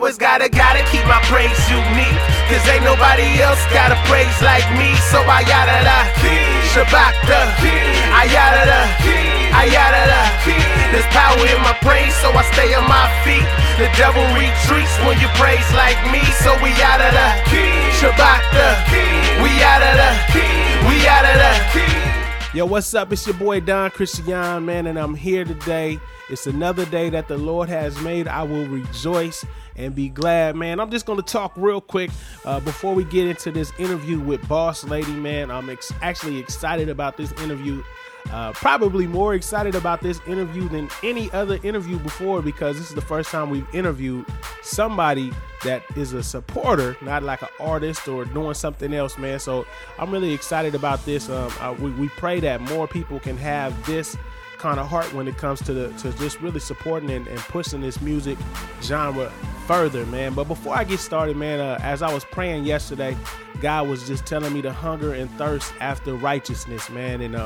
always gotta keep my praise unique, cause ain't nobody else got a praise like me. So I yada da, Shabbat da, I yada da, I yada da. There's power in my praise, so I stay on my feet. The devil retreats when you praise like me. So we yada da, Shabbat da, we yada da, we yada da. Yo, what's up? It's your boy Don Christian, man, and I'm here today. It's another day that the Lord has made. I will rejoice and be glad, man. I'm just going to talk real quick before we get into this interview with Boss Lady, man. I'm actually excited about this interview. Probably more excited about this interview than any other interview before, because this is the first time we've interviewed somebody that is a supporter, not like an artist or doing something else, man. So I'm really excited about this. We pray that more people can have this kind of heart when it comes to just really supporting and pushing this music genre further, man. But before I get started, man, as I was praying yesterday, God was just telling me to hunger and thirst after righteousness, man. And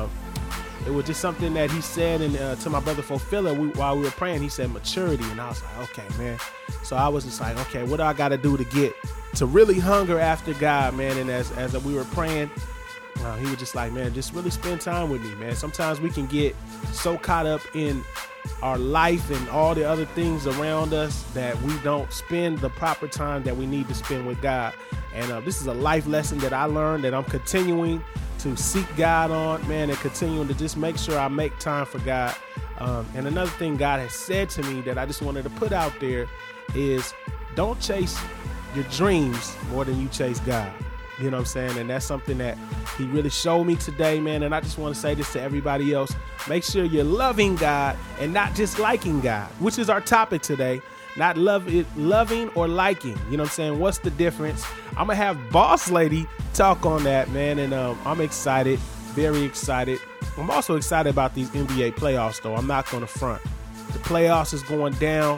it was just something that he said, and to my brother Fulfiller, while we were praying, he said maturity, and I was like, okay, man. So I was just like, okay, what do I got to do to really hunger after God, man? And as we were praying, he was just like, man, just really spend time with me, man. Sometimes we can get so caught up in our life and all the other things around us that we don't spend the proper time that we need to spend with God. And this is a life lesson that I learned, that I'm continuing to seek God on, man, and continuing to just make sure I make time for God. And another thing God has said to me that I just wanted to put out there is, don't chase your dreams more than you chase God. You know what I'm saying? And that's something that he really showed me today, man. And I just want to say this to everybody else. Make sure you're loving God and not just liking God, which is our topic today. Not loving or liking. You know what I'm saying? What's the difference? I'm going to have Boss Lady talk on that, man. And I'm excited, very excited. I'm also excited about these NBA playoffs, though. I'm not going to front. The playoffs is going down.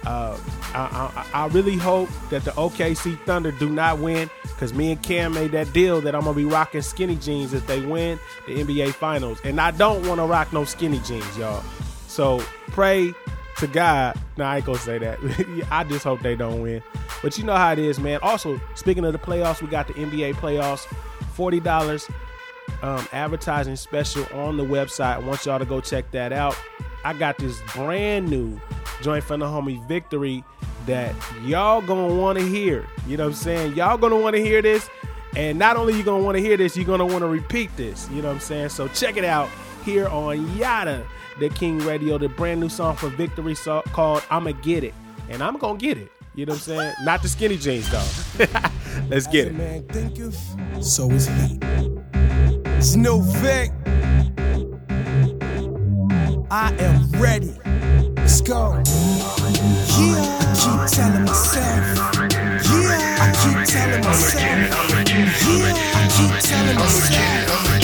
I really hope that the OKC Thunder do not win, because me and Cam made that deal that I'm going to be rocking skinny jeans if they win the NBA Finals. And I don't want to rock no skinny jeans, y'all. So pray to God. No, I ain't going to say that. I just hope they don't win. But you know how it is, man. Also, speaking of the playoffs, we got the NBA playoffs, $40 advertising special on the website. I want y'all to go check that out. I got this brand new joint from the homie Victory that y'all gonna want to hear. You know what I'm saying? Y'all gonna want to hear this. And not only you gonna want to hear this, you're gonna want to repeat this. You know what I'm saying? So check it out here on Yada the King Radio, the brand new song from Victory called I'ma Get It. And I'm gonna get it. You know what I'm saying? Not the skinny jeans, though. Let's get it. Man, thinketh, so is he. It's no Vic. I am ready. Let's go. Yeah, I keep telling myself. Yeah, I keep telling myself. Yeah, I keep telling myself.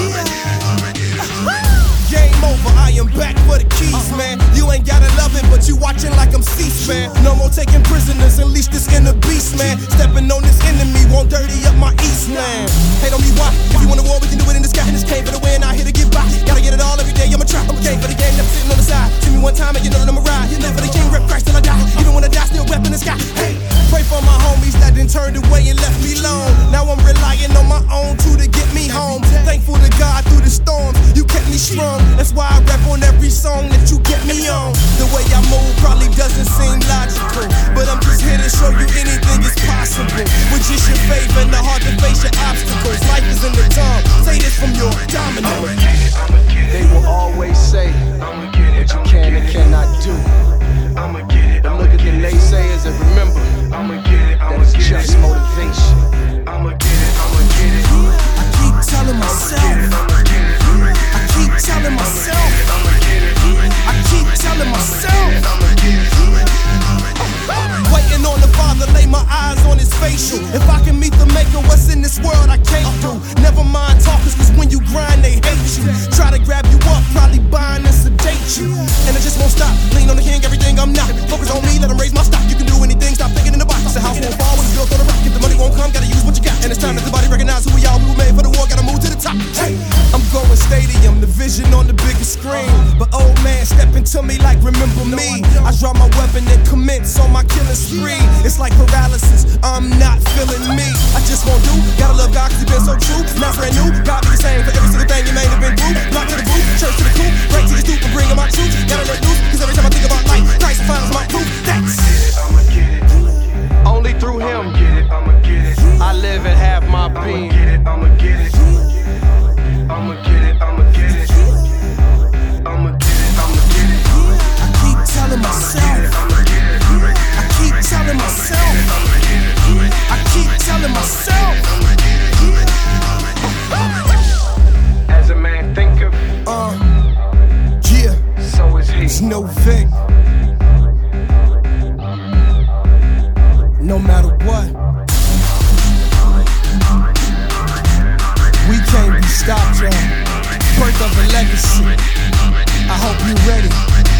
Game over, I am back for the keys, man. You ain't gotta love it, but you watching like I'm C-SPAN. No more taking prisoners, unleash this inner beast, man. Stepping on this enemy, won't dirty up my Eastland. Hate on me, why? If you want a war, we can do it in the sky. And this came for the win, out here to get by. Gotta get it all every day, I'ma try. I'm a game for the game, never sitting on the side. See me one time and you know that I'ma ride. Live for the king, rep Christ till I die. Even when I die, still rep in the sky. Hey, pray for my homies that done turned away and left me alone. Now I'm relying on my own two to get me home. Thankful to God through the storms, you kept me strong. That's why I rap on every song that you get me on. The way I move probably doesn't seem logical, but I'm just here to show you anything is possible. With just your faith and the heart to face your obstacles. Life is in the tongue, say this from your domino. They will always say what you can and cannot do. But look at the naysayers and remember that it's just motivation. I keep telling myself. I keep telling myself. I keep telling myself. Waiting on the Father, lay my eyes on his facial. If I can meet the maker, what's in this world I can't do. Never mind talkers, cause when you grind they hate you. Try to grab you up, probably bind and sedate you. And I just won't stop, lean on the king, everything I'm not. Focus on me, let him raise my stock. You can do anything, stop thinking in the box. The house won't fall when it's built on the rock. If the money won't come, gotta use what you got. And it's time that the body recognize who we are. We were made for the war, gotta move to the top. Hey, I'm going stadium, the vision on the biggest screen. But old man stepping to me like remember me. I draw my weapon and commence on my killing spree. It's only through him I live and have my being. I'ma get it. I'ma get it. I'ma get it. I'ma get it. I'ma get it. I keep telling myself. I keep telling myself. I keep telling myself. As a man thinketh, yeah, so is he. It's no Vic. No matter what, we can't be stopped, y'all. Birth of a legacy. I hope you ready.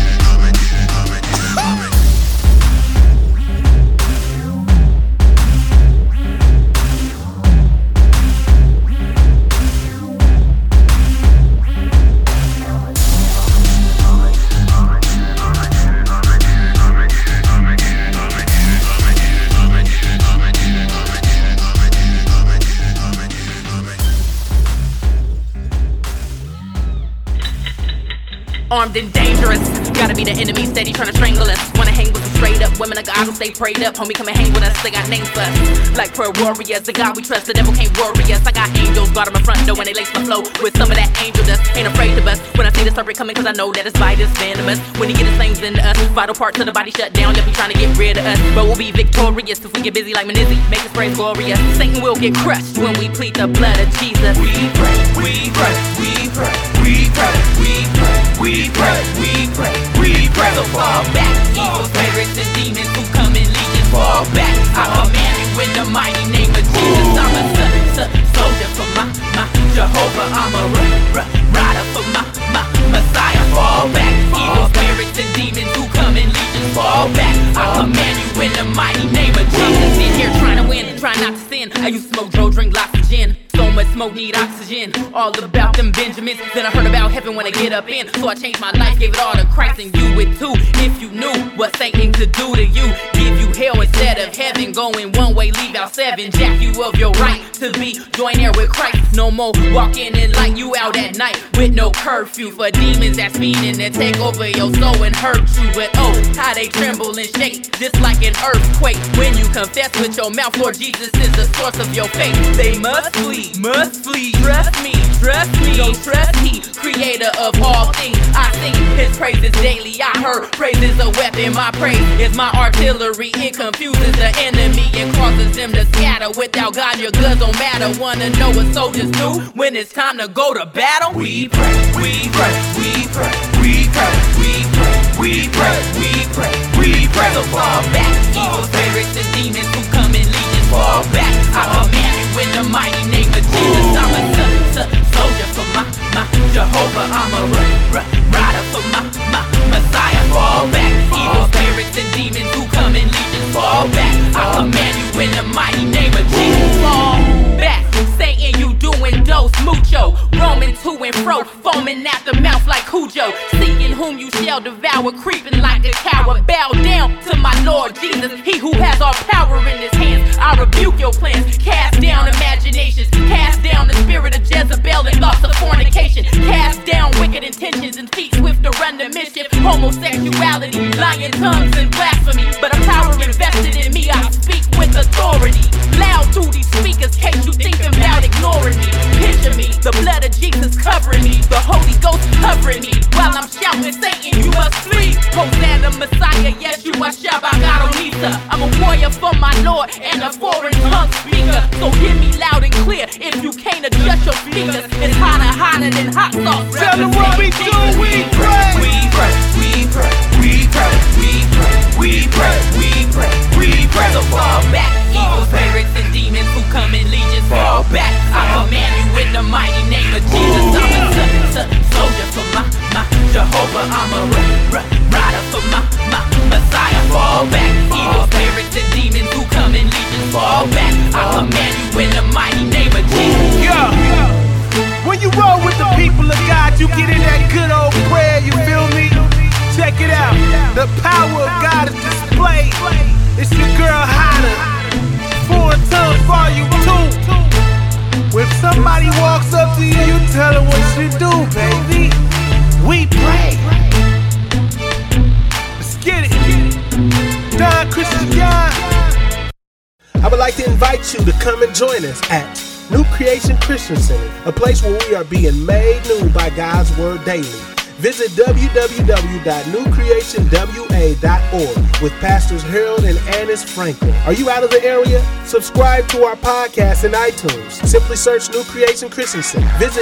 Armed and dangerous, gotta be the enemy, steady trying to strangle us. Wanna hang with the straight up women, like I don't stay prayed up. Homie, come and hang with us, they got names for us. Like prayer warriors, the God we trust, the devil can't worry us. I got angels guard on my front door when they lace my flow with some of that angel dust. Ain't afraid of us when I see the serpent coming, cause I know that it's Vitus venomous. When he get his things into us, vital parts of the body shut down, left me trying to get rid of us. But we'll be victorious if we get busy like Manizzi, make his praise glorious. Satan will get crushed when we plead the blood of Jesus. We pray, we pray, we pray, we pray, we pray. We pray, we pray, we pray. So fall back, evil spirits and demons who come in legions. Fall back, I command you in the mighty name of Jesus. I'm a soldier for my Jehovah. I'm a rider for my Messiah. Fall back, evil spirits and demons who come in legions. Fall back, I command you in the mighty name of Jesus. In here trying to win, trying not to sin. I used to smoke Joe, drink lots of gin. So much smoke, need oxygen. All about them Benjamins. Then I heard about heaven when I get up in. So I changed my life, gave it all to Christ, and you it too. If you knew what Satan could do to you, give you hell instead of heaven. Going one way, leave out seven. Jack you of your right to be join there with Christ. No more walking in like you out at night with no curfew. For demons that's meaning to take over your soul and hurt you. But oh, how they tremble and shake just like an earthquake when you confess with your mouth, Lord Jesus is the source of your faith. They must flee. Must flee, trust me, don't trust he, creator of all things. I sing his praises daily, I heard praise is a weapon. My praise is my artillery, it confuses the enemy and causes them to scatter. Without God your goods don't matter. Wanna know what soldiers do when it's time to go to battle? We pray, we pray, we pray, we pray, we pray, we pray, we pray, we pray. So fall back, evil spirits and demons who come in legions. Fall back, I command you in the mighty name of Jesus. I'm a soldier for my Jehovah. I'm a rider for my Messiah. Fall back, evil spirits and demons who come in legions. Fall back, I command you in the mighty name of Jesus. Fall back, Satan, you doing dose mucho, roaming to and fro, foaming at the mouth like Cujo, seeking whom you shall devour, creeping like a coward. Bow down to my Lord Jesus, he who has all power in his hands. I rebuke your plans, cast down imaginations, cast down the spirit of Jezebel and thoughts of fornication, cast down wicked intentions and feet swift to run the mischief, homosexuality, lying tongues and blasphemy. But a power invested in me, I speak with authority, loud through these speakers, case you thinking about ignoring me. Picture me, the blood of Jesus covering me, the Holy Ghost covering me, while I'm shouting, Satan, you must flee. Hosanna, Messiah, Yeshua, Shabbat, Adonisa. I'm a warrior for my Lord and a foreign tongue speaker. So hear me loud and clear. If you can't adjust your speakers, it's hotter than hot sauce. Tell them what we do, we pray. We pray, we pray, we pray, we pray, we pray, we pray, we pray. So fall back, evil spirits and demons who come in legions. Fall back, I command you in the mighty name of Jesus. I'm a soldier for my Jehovah. I'm a rider for my Messiah. Fall back, evil spirits and demons who come in legions. Fall back, I command you in the mighty name of Jesus. Yo, when you roll with the people of God, you get in that good old prayer, you feel me? Check it out, the power of God is displayed. It's your girl Hotter, Foreign Tongue Volume 2. When somebody walks up to you, you tell them what you do, baby. We pray. Let's get it. Don Christian. I would like to invite you to come and join us at New Creation Christian Center, a place where we are being made new by God's Word daily. Visit www.newcreationwa.org with Pastors Harold and Annis Franklin. Are you out of the area? Subscribe to our podcast in iTunes. Simply search New Creation Christian Center. Visit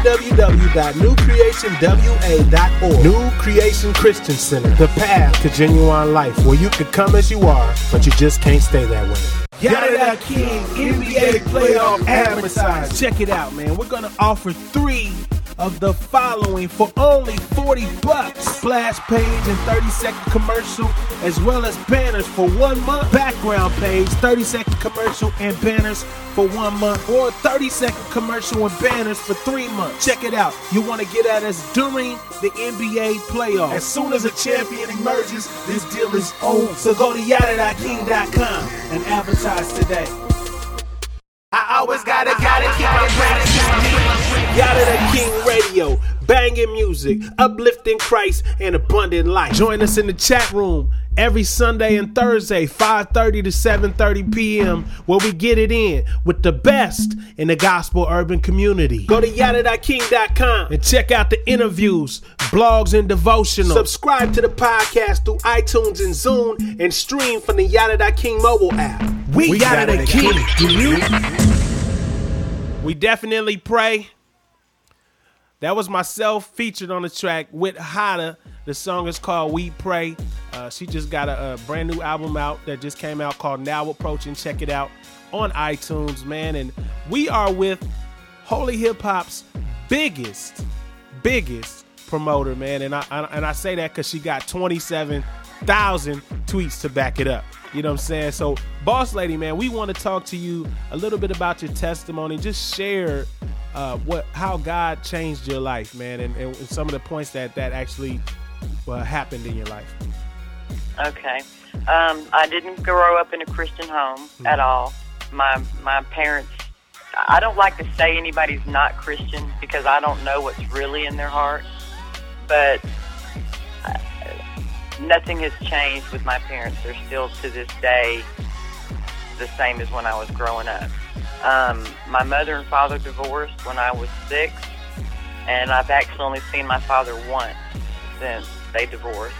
www.newcreationwa.org. New Creation Christian Center, the path to genuine life, where you can come as you are, but you just can't stay that way. Yada King NBA playoff advertising. Check it out, man. We're going to offer 3 of the following for only $40. Splash page and 30-second commercial, as well as banners for 1 month. Background page, 30-second commercial and banners for 1 month, or 30-second commercial and banners for 3 months. Check it out. You want to get at us during the NBA playoffs. As soon as a champion emerges, this deal is over. So go to yada.king.com and advertise today. I always gotta keep my praise unique. Yada the King Radio, banging music, uplifting Christ, and abundant life. Join us in the chat room every Sunday and Thursday, 5:30 to 7:30 p.m., where we get it in with the best in the gospel urban community. Go to yada.king.com and check out the interviews, blogs, and devotionals. Subscribe to the podcast through iTunes and Zune, and stream from the Yada.King mobile app. We Yada the King. Do you? We definitely pray. That was myself featured on the track with Hada. The song is called We Pray. She just got a brand new album out that just came out called Now Approaching. Check it out on iTunes, man. And we are with Holy Hip Hop's biggest promoter, man. And I say that because she got 27,000 tweets to back it up. You know what I'm saying? So, Boss Lady, man, we want to talk to you a little bit about your testimony. Just share how God changed your life, man, and some of the points that actually happened in your life. Okay. I didn't grow up in a Christian home at all. My parents, I don't like to say anybody's not Christian because I don't know what's really in their heart, but nothing has changed with my parents. They're still to this day the same as when I was growing up. My mother and father divorced when I was 6, and I've actually only seen my father once since they divorced.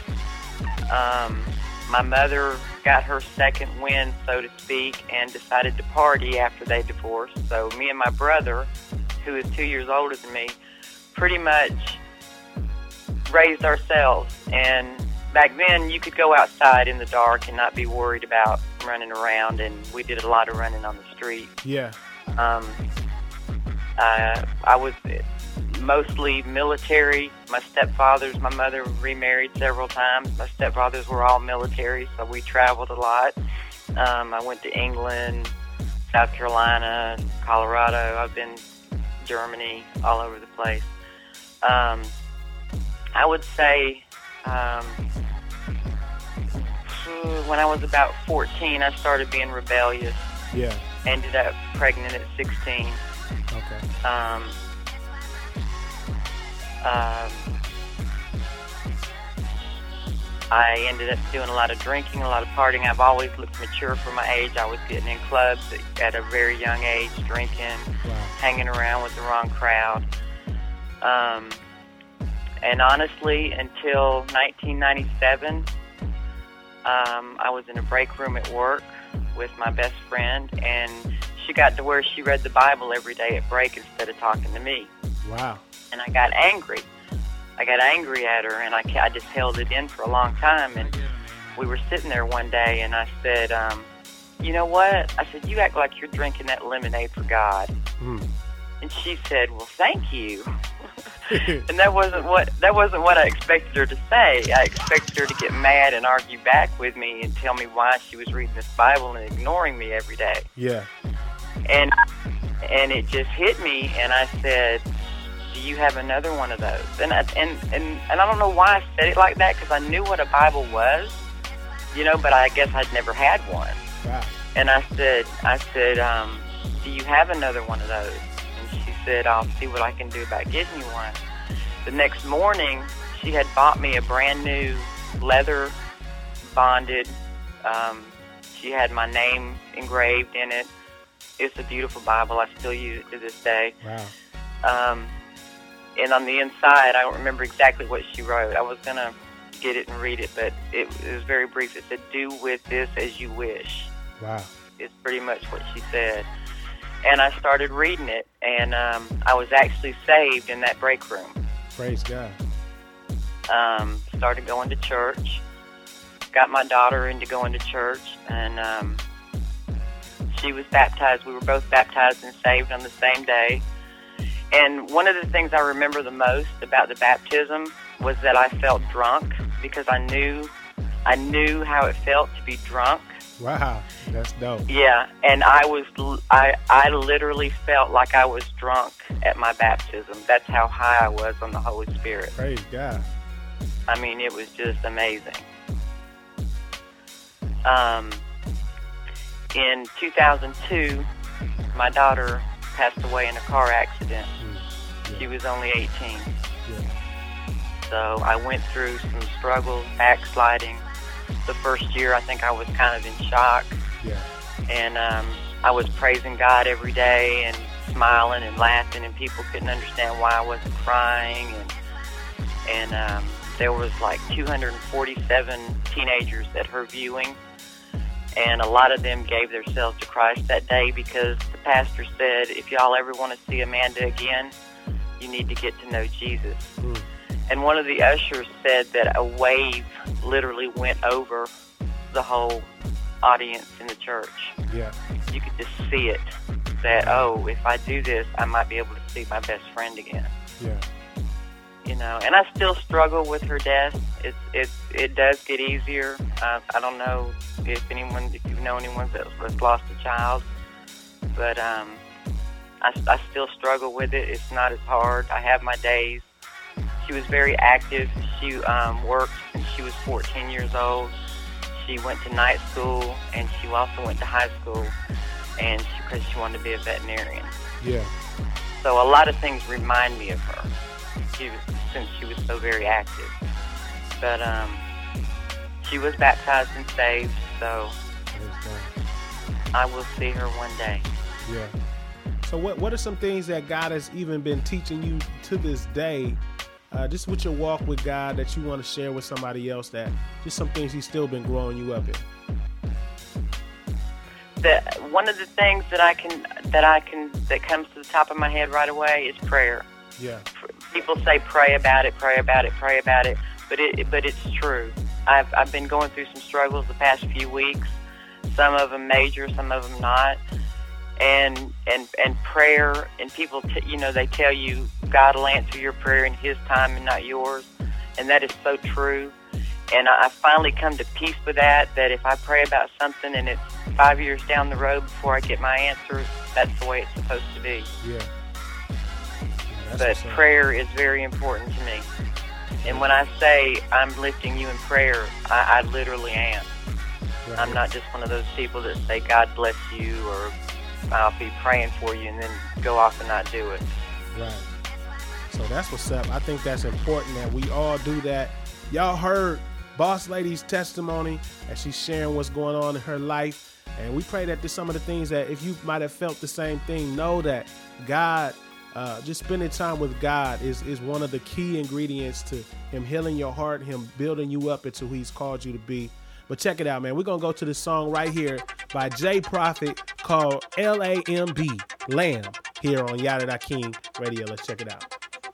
My mother got her second wind, so to speak, and decided to party after they divorced. So me and my brother, who is 2 years older than me, pretty much raised ourselves. And back then, you could go outside in the dark and not be worried about running around, and we did a lot of running on the street. Yeah. I was mostly military. My mother remarried several times. My stepfathers were all military, so we traveled a lot. I went to England, South Carolina, Colorado. I've been Germany, all over the place. I would say when I was about 14, I started being rebellious. Yeah. Ended up pregnant at 16. Okay. I ended up doing a lot of drinking, a lot of partying. I've always looked mature for my age. I was getting in clubs at a very young age, drinking, hanging around with the wrong crowd. And honestly, until 1997, I was in a break room at work with my best friend, and she got to where she read the Bible every day at break instead of talking to me. Wow. And I got angry. I got angry at her, and I just held it in for a long time. And we were sitting there one day, and I said, you know what? I said, you act like you're drinking that lemonade for God. Mm. And she said, well, thank you. And that wasn't what I expected her to say. I expected her to get mad and argue back with me and tell me why she was reading this Bible and ignoring me every day. Yeah. And it just hit me, and I said, do you have another one of those? And I don't know why I said it like that, because I knew what a Bible was, but I guess I'd never had one. Wow. And I said, do you have another one of those? She said, I'll see what I can do about getting you one. The next morning, she had bought me a brand new leather bonded she had my name engraved in it. It's a beautiful Bible. I still use it to this day. Wow. And on the inside, I don't remember exactly what she wrote. I was going to get it and read it, but it was very brief. It said, "Do with this as you wish." Wow. It's pretty much what she said. And I started reading it, and I was actually saved in that break room. Praise God. Started going to church. Got my daughter into going to church, and she was baptized. We were both baptized and saved on the same day. And one of the things I remember the most about the baptism was that I felt drunk, because I knew how it felt to be drunk. Wow, that's dope. Yeah, and I literally felt like I was drunk at my baptism. That's how high I was on the Holy Spirit. Praise God. I mean, it was just amazing. In 2002, my daughter passed away in a car accident. Yeah. She was only 18. Yeah. So I went through some struggles, backsliding. The first year, I think I was kind of in shock. Yeah. And I was praising God every day and smiling and laughing, and people couldn't understand why I wasn't crying. And there was like 247 teenagers at her viewing, and a lot of them gave themselves to Christ that day, because the pastor said, if y'all ever want to see Amanda again, you need to get to know Jesus. And one of the ushers said that a wave literally went over the whole audience in the church. Yeah. You could just see it, that, oh, if I do this, I might be able to see my best friend again. Yeah. You know, and I still struggle with her death. It does get easier. I don't know if you know anyone that's lost a child, but I still struggle with it. It's not as hard. I have my days. She was very active. She worked since she was 14 years old. She went to night school, and she also went to high school, and because she wanted to be a veterinarian. Yeah. So a lot of things remind me of her, since she was so very active. But she was baptized and saved, so I will see her one day. Yeah. So what are some things that God has even been teaching you to this day, just with your walk with God, that you want to share with somebody else, that just some things He's still been growing you up in? One of the things that comes to the top of my head right away is prayer. Yeah. People say pray about it, but it's true. I've been going through some struggles the past few weeks. Some of them major, some of them not. And prayer, and people they tell you God will answer your prayer in His time and not yours, and that is so true. And I finally come to peace with that if I pray about something and it's 5 years down the road before I get my answer, that's the way it's supposed to be. Yeah. But prayer is very important to me. And when I say I'm lifting you in prayer, I literally am. Right. I'm not just one of those people that say God bless you or I'll be praying for you and then go off and not do it. Right. So that's what's up. I think that's important that we all do that. Y'all heard Boss Lady's testimony as she's sharing what's going on in her life. And we pray that there's some of the things that if you might have felt the same thing, know that God, just spending time with God is one of the key ingredients to Him healing your heart, Him building you up into who He's called you to be. But check it out, man. We're going to go to this song right here by J Prophet called L-A-M-B, Lamb, here on Yada King Radio. Let's check it out.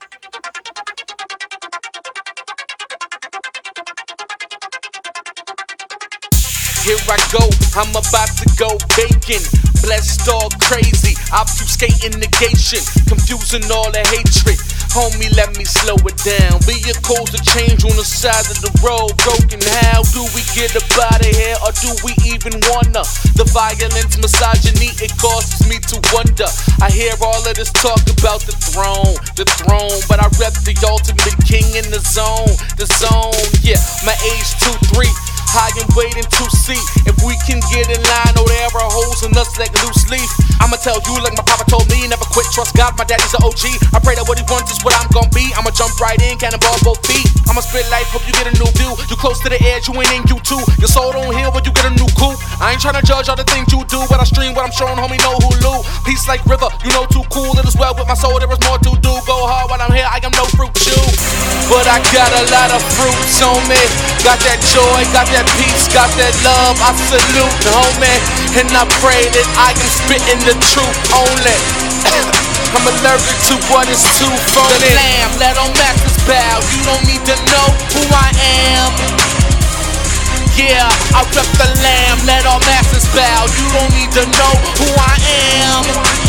Here I go, I'm about to go bacon. Blessed all crazy, obfuscating negation, confusing all the hatred. Homie, let me slow it down. Vehicles to change on the side of the road, broken. How do we get up out of here, or do we even wanna? The violence, misogyny, it causes me to wonder. I hear all of this talk about the throne, but I rep the ultimate king in the zone, yeah. My age 2-3. High and waiting to see if we can get in line. Oh, there are holes in us like loose leaf. I'm I'ma tell you like my papa told me, never quit, trust God, my daddy's an OG. I pray that what he wants is what I'm gon' be. I'ma jump right in, cannonball both feet. I'ma spit life, hope you get a new view. You close to the edge, you ain't in you too. Your soul don't heal when you get a new coupe. I ain't tryna judge all the things you do, but I stream what I'm showing, homie, know who lose. Peace like river, you know too cool. It is well with my soul, there is more to do. Go hard while I'm here, I am no fruit chew. But I got a lot of fruits on me. Got that joy, got that peace, got that love. I salute, homie, and I pray that I am spitting the truth only. I'm allergic to what is too funny. The lamb, let on masters bow. You don't need to know who I am. Yeah, I rep the lamb, let all masters bow. You don't need to know who I am.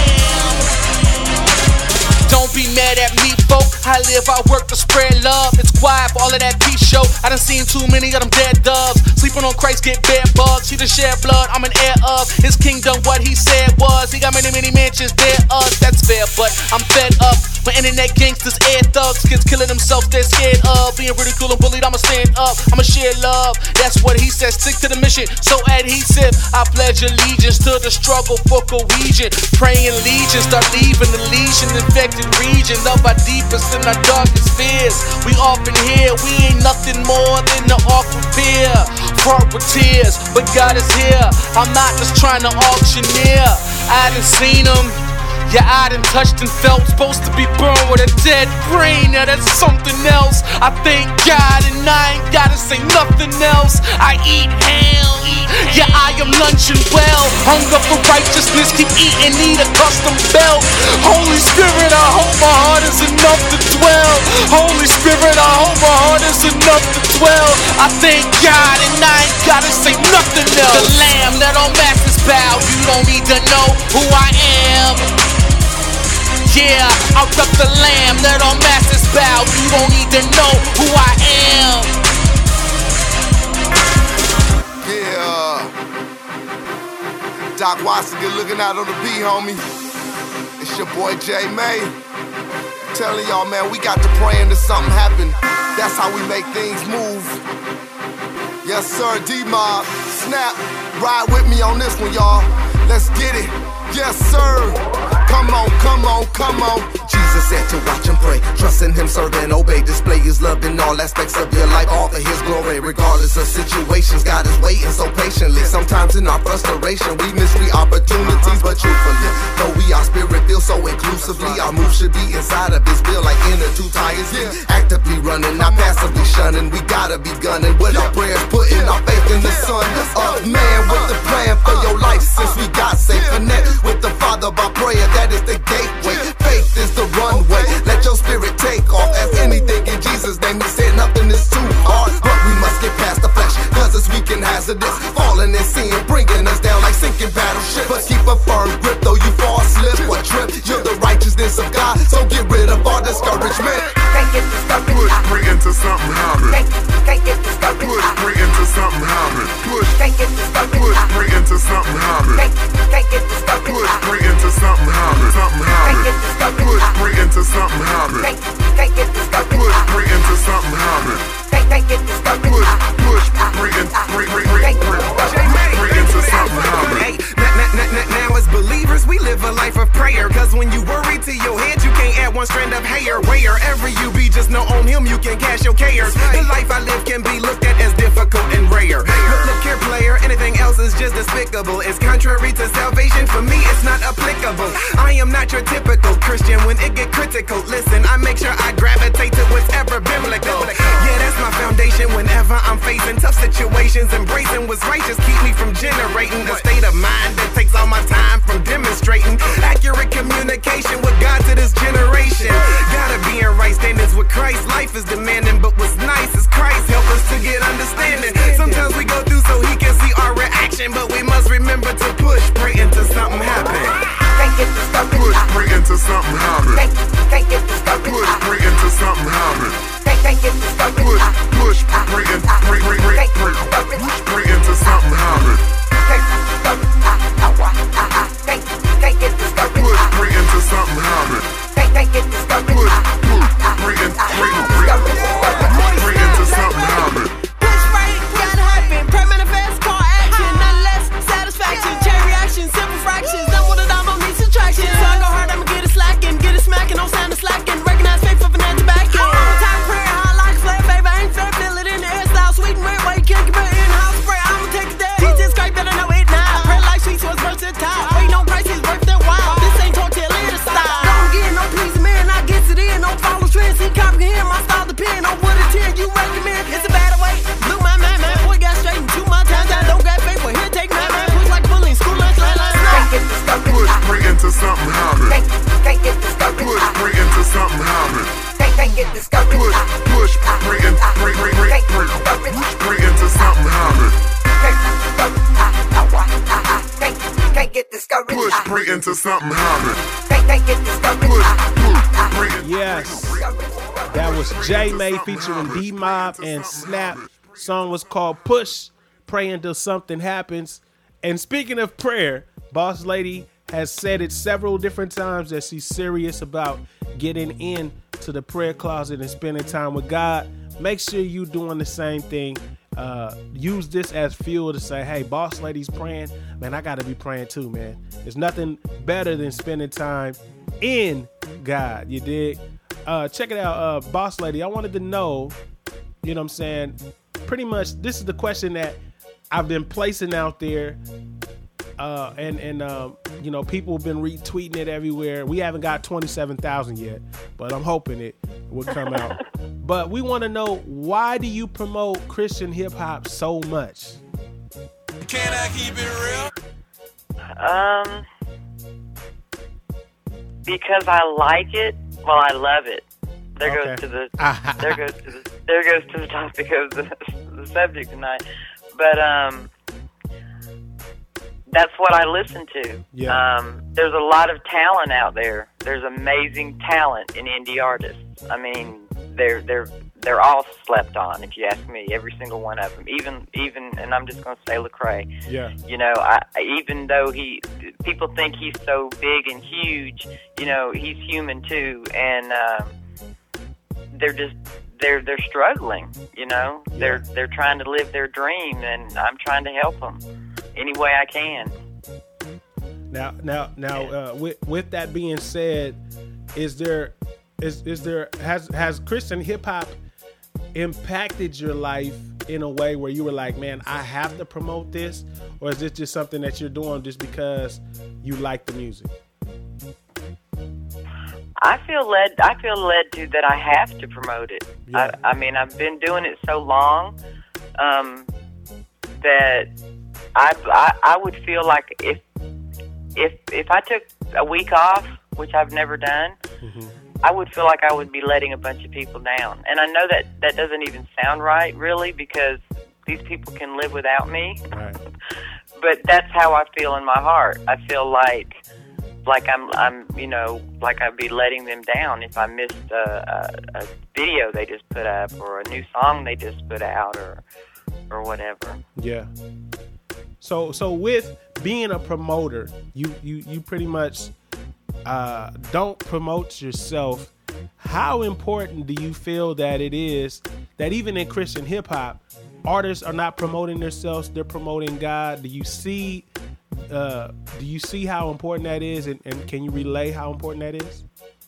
Don't be mad at me, folk. I live, I work to spread love. It's quiet for all of that peace show. I done seen too many of them dead doves. Sleeping on Christ, get bed bugs. He done shed blood, I'm an heir of his kingdom. What he said was, he got many, many mansions, they're us. That's fair, but I'm fed up. When internet gangsters, air thugs, kids killing themselves, they're scared of being ridiculed and bullied. I'ma stand up, I'ma share love. That's what he said, stick to the mission, so adhesive. I pledge allegiance to the struggle for cohesion. Praying legions, start leaving the lesion infected region of our deepest and our darkest fears. We often hear we ain't nothing more than the awkward peer. Fraught with tears, but God is here. I'm not just trying to auctioneer. I done seen him. Yeah, I done touched and felt. Supposed to be burned with a dead brain. Now that's something else. I thank God and I ain't gotta say nothing else. I eat ham. Yeah, I am lunching well. Hunger for righteousness, keep eating, need a custom belt. Holy Spirit, I hope my heart is enough to dwell. Holy Spirit, I hope my heart is enough to dwell. I thank God and I ain't gotta say nothing else. The lamb, let all masters bow. You don't need to know who I am. Yeah, I rep the lamb, let all masters bow. You don't need to know who I am. Yeah, Doc Watson, good looking out on the beat, homie. It's your boy J May. Telling y'all, man, we got to pray until something happen. That's how we make things move. Yes, sir, D-Mob, snap, ride with me on this one, y'all. Let's get it. Yes, sir. Come on, come on, come on. Jesus said to watch and pray, trust in him, serve and obey. Display his love in all aspects of your life, all for his glory. Regardless of situations, God is waiting so patiently. Sometimes in our frustration, we miss opportunities. But truthfully, though we our spirit feel so inclusively, our move should be inside of his will, like inner two tires. Actively running, not passively shunning. We gotta be gunning with our prayers, putting our faith in the Son of Man with the plan for your life. Since we got safe, connect with the Father by prayer. That is the gateway. Faith is the runway. Let your spirit take off. As anything in Jesus' name, he said nothing is too hard. But we must get past the flesh, cause it's weak and hazardous. Falling and sin, bringing us down like sinking battleships. But keep a firm grip, though you fall, slip or trip. You're the righteousness of God, so get rid of all discouragement. Can't get discouraged. Push, pray into something happen. Can't get discouraged. Push, pray into something happen. Push, Can't get discouraged. push, pray into something happen. Can't get discouraged. Push, pray into something happen. Something happen. Can't get discouraged. Push, pray into something happen. Can't get discouraged. Push, pray into something happen. Can't get discouraged. Push, pray into something happen. Now as believers, we live a life of prayer. Cause when you worry to your head, you can't add one strand of hair. Wherever you be, just know on him you can cash your cares. The life I live can be looked at as difficult and rare. Look here, player, anything else is just despicable. It's contrary to salvation, for me it's not applicable. I am not your typical Christian when it get critical. Listen, I make sure I gravitate to what's ever biblical. Yeah, that's my foundation whenever I'm facing tough situations. Embracing what's righteous keep me from generating a state of mind that takes all my time from demonstrating accurate communication with God to this generation. Gotta be in right standings with Christ. Life is demanding, but what's nice is Christ help us to get understanding. Sometimes we go through so he can see our reaction, but we must remember to push, pray into something happen. Can't get discouraged. Push, pray into something happen. Can't get discouraged. Push, pray into something happen. Can't get discouraged. Push, pray into something happen. Can't get discouraged. Push, pray into something happen. Can't get discouraged. Push, pray into something happen. Push right, gotta happen. Permanent fast car action, none less satisfaction. Chain reaction, simple fractions. Double the dime on these into something happen. Can't get discouraged. Push, pray into something happen. Can't get discouraged. Push, pray into something happen. Can't get discouraged. Push, pray into something happen. Can't get discouraged. Yes, that was J May featuring D Mob and Snap. Song was called Push, Pray Until Something Happens. And speaking of prayer, Boss Lady has said it several different times that she's serious about getting into the prayer closet and spending time with God. Make sure you doing the same thing. Use this as fuel to say, hey, Boss Lady's praying. Man, I got to be praying too, man. There's nothing better than spending time in God. You dig? Check it out, Boss Lady. I wanted to know, you know what I'm saying? Pretty much, this is the question that I've been placing out there. You know, people have been retweeting it everywhere. We haven't got 27,000 yet, but I'm hoping it will come out. But we want to know, why do you promote Christian hip hop so much? Can I keep it real? Because I like it. Well, I love it. There Okay. goes to the topic of the subject tonight. But that's what I listen to. Yeah. There's a lot of talent out there. There's amazing talent in indie artists. I mean, they're all slept on, if you ask me. Every single one of them. Even, and I'm just going to say Lecrae. Yeah. You know, even though people think he's so big and huge, you know, he's human too, and they're struggling. You know, Yeah. they're trying to live their dream, and I'm trying to help them any way I can. Now, with that being said, has Christian hip hop impacted your life in a way where you were like, man, I have to promote this, or is this just something that you're doing just because you like the music? I feel led to that I have to promote it. Yeah. I mean, I've been doing it so long that I would feel like if I took a week off, which I've never done, I would feel like I would be letting a bunch of people down. And I know that doesn't even sound right, really, because these people can live without me. Right. But that's how I feel in my heart. I feel like I'm you know, like I'd be letting them down if I missed a video they just put up, or a new song they just put out, or whatever. Yeah. So with being a promoter, you pretty much don't promote yourself. How important do you feel that it is that even in Christian hip hop, artists are not promoting themselves, they're promoting God? Do you see how important that is, and can you relay how important that is?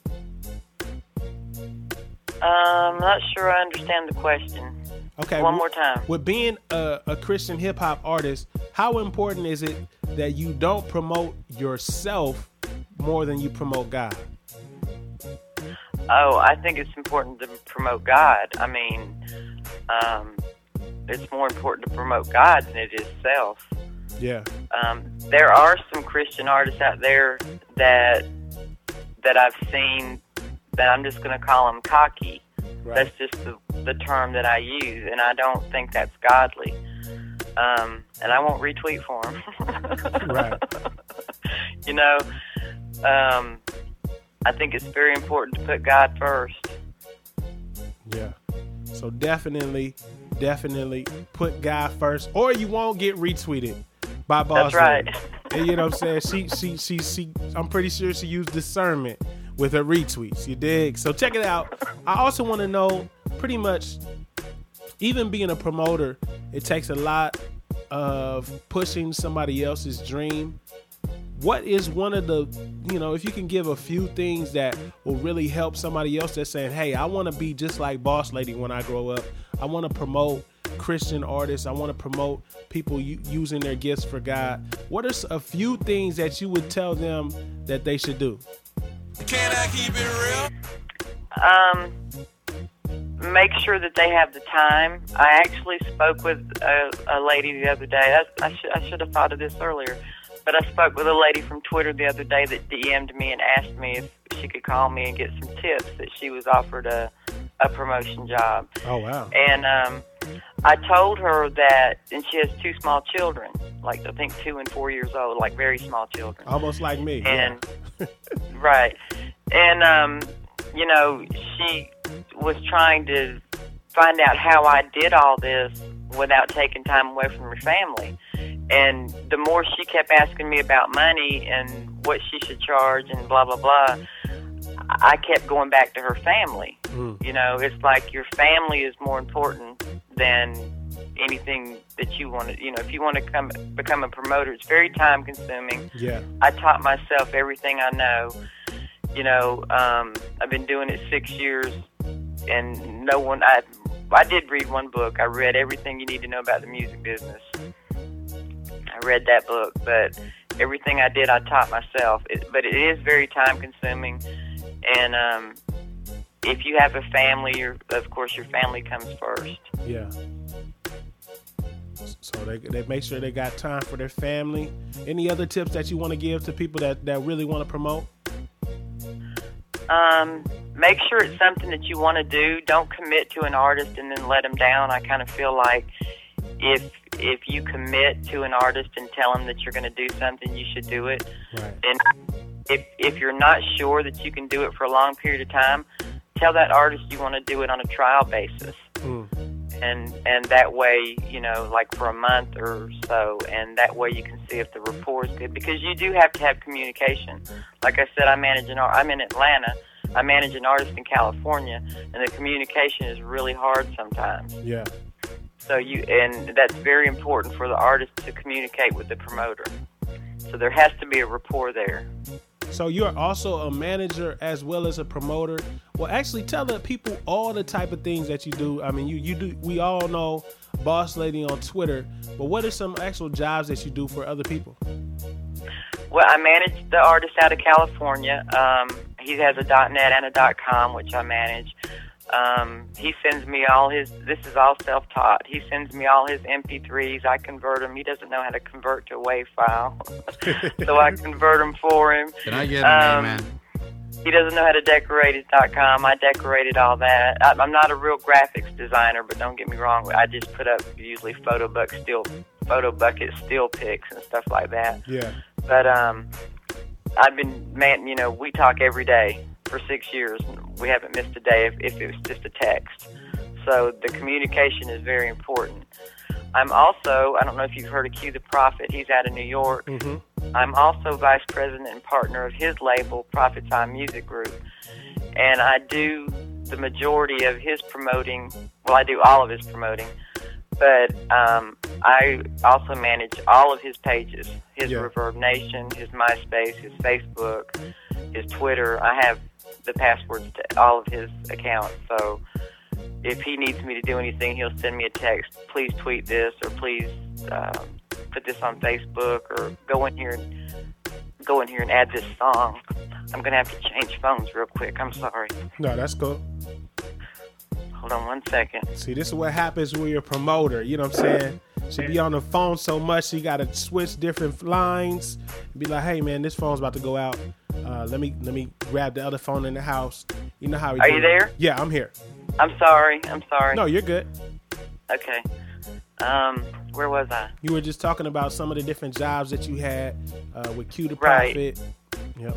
I'm not sure I understand the question. Okay. One more time. With being a Christian hip hop artist, how important is it that you don't promote yourself more than you promote God? Oh, I think it's important to promote God. I mean, it's more important to promote God than it is self. Yeah. There are some Christian artists out there that I've seen that I'm just going to call them cocky. Right. That's just the term that I use, and I don't think that's godly. And I won't retweet for them. Right. You know, I think it's very important to put God first. Yeah. So definitely put God first, or you won't get retweeted by Boss That's right. Lady. And you know what I'm saying? She I'm pretty sure she used discernment with her retweets. You dig? So check it out. I also want to know, pretty much, even being a promoter, it takes a lot of pushing somebody else's dream. What is one of the, you know, if you can give a few things that will really help somebody else that's saying, hey, I want to be just like Boss Lady when I grow up. I want to promote Christian artists. I want to promote people using their gifts for God. What are a few things that you would tell them that they should do? Can I keep it real? Make sure that they have the time. I actually spoke with a lady the other day. I should have thought of this earlier. But I spoke with a lady from Twitter the other day that DM'd me and asked me if she could call me and get some tips, that she was offered a promotion job. Oh, wow. And I told her that, and she has 2 small children, like I think 2 and 4 years old, like very small children. Almost like me. And right. And, you know, she was trying to find out how I did all this without taking time away from her family. And the more she kept asking me about money and what she should charge and blah, blah, blah, I kept going back to her family. You know, it's like your family is more important than anything that you want to, you know, if you want to become a promoter, it's very time consuming. Yeah. I taught myself everything I know. You know, I've been doing it 6 years, and I did read one book. I read Everything You Need to Know About the Music Business. I read that book, but everything I did, I taught myself. But it is very time consuming, and if you have a family, of course your family comes first. Yeah. So they make sure they got time for their family. Any other tips that you want to give to people that really want to promote? Make sure it's something that you want to do. Don't commit to an artist and then let them down. I kind of feel like if you commit to an artist and tell them that you're going to do something, you should do it. Right. And if you're not sure that you can do it for a long period of time, tell that artist you want to do it on a trial basis. And that way, you know, like for a month or so, and that way you can see if the rapport is good, because you do have to have communication. Like I said, I'm in Atlanta. I manage an artist in California, and the communication is really hard sometimes. Yeah. So and that's very important for the artist to communicate with the promoter. So there has to be a rapport there. So you're also a manager as well as a promoter. Well, actually, tell the people all the type of things that you do. I mean, you do. We all know Boss Lady on Twitter, but what are some actual jobs that you do for other people? Well, I manage the artist out of California. He has a .net and a .com, which I manage. He sends me all this is all self-taught. He sends me all his MP3s. I convert them. He doesn't know how to convert to a WAV file. So I convert them for him. Can I get a name, man? He doesn't know how to decorate his .com. I decorated all that. I'm not a real graphics designer, but don't get me wrong. I just put up usually photo bucket still pics and stuff like that. Yeah. But I've been, we talk every day for 6 years. We haven't missed a day if it was just a text. So the communication is very important. I'm also, I don't know if you've heard of Q the Prophet. He's out of New York. Mm-hmm. I'm also vice president and partner of his label, Prophet's Eye Music Group. And I do the majority of his promoting. Well, I do all of his promoting. But I also manage all of his pages, his Reverb Nation, his MySpace, his Facebook, his Twitter. I have the passwords to all of his accounts. So if he needs me to do anything, he'll send me a text. Please tweet this, or please put this on Facebook, or go in here and add this song. I'm gonna have to change phones real quick. I'm sorry. No, that's cool. Hold on 1 second. See, this is what happens when you're a promoter. You know what I'm saying? She be on the phone so much, she got to switch different lines. Be like, hey, man, this phone's about to go out. Let me grab the other phone in the house. You know how we do. Are you there? Yeah, I'm here. I'm sorry. No, you're good. Okay. Where was I? You were just talking about some of the different jobs that you had with Q the Prophet. Yep.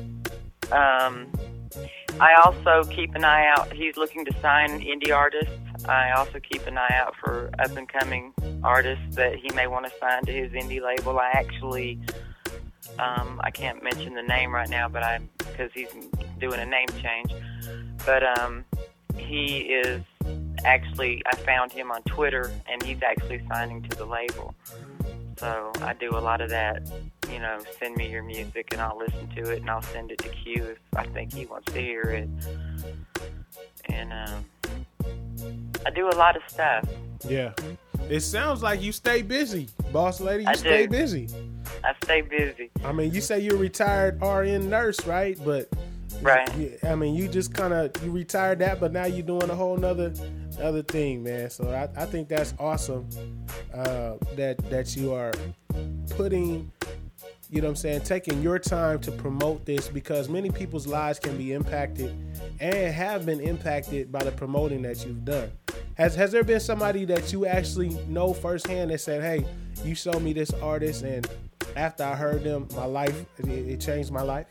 I also keep an eye out. He's looking to sign indie artists. I also keep an eye out for up-and-coming artists that he may want to sign to his indie label. I actually, I can't mention the name right now, but because he's doing a name change. But he is actually, I found him on Twitter, and he's actually signing to the label. So I do a lot of that. You know, send me your music and I'll listen to it, and I'll send it to Q if I think he wants to hear it. And I do a lot of stuff. Yeah. It sounds like you stay busy, Boss Lady. I stay do. busy. I stay busy. I mean, you say you're a retired RN nurse, right? But right. I mean, you just you retired that, but now you're doing a whole other thing, man. So I think that's awesome that you are putting you know what I'm saying, taking your time to promote this, because many people's lives can be impacted and have been impacted by the promoting that you've done. Has there been somebody that you actually know firsthand that said, hey, you showed me this artist and after I heard them, my life, it changed my life?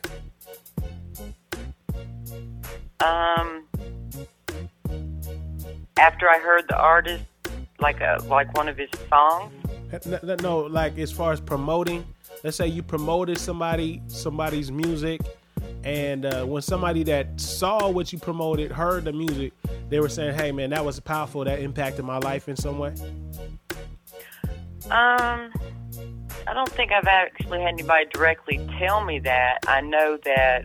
After I heard the artist, like one of his songs? No, like as far as promoting, let's say you promoted somebody's music, and when somebody that saw what you promoted heard the music, they were saying, hey man, that was powerful, that impacted my life in some way? I don't think I've actually had anybody directly tell me that. I know that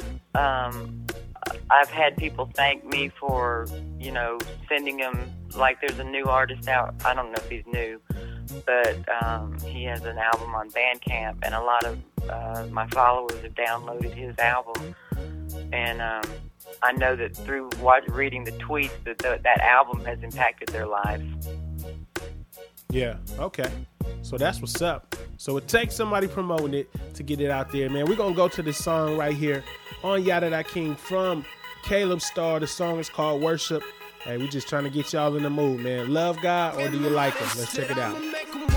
I've had people thank me for, you know, sending them, like there's a new artist out, I don't know if he's new, but he has an album on Bandcamp, and a lot of my followers have downloaded his album, and I know that through reading the tweets that album has impacted their lives. Yeah, okay. So that's what's up. So it takes somebody promoting it to get it out there, man. We're going to go to this song right here on Yada Da King from Caleb Starr. The song is called Worship. Hey, we just trying to get y'all in the mood, man. Love God or do you like him? Let's check it out. I'ma make 'em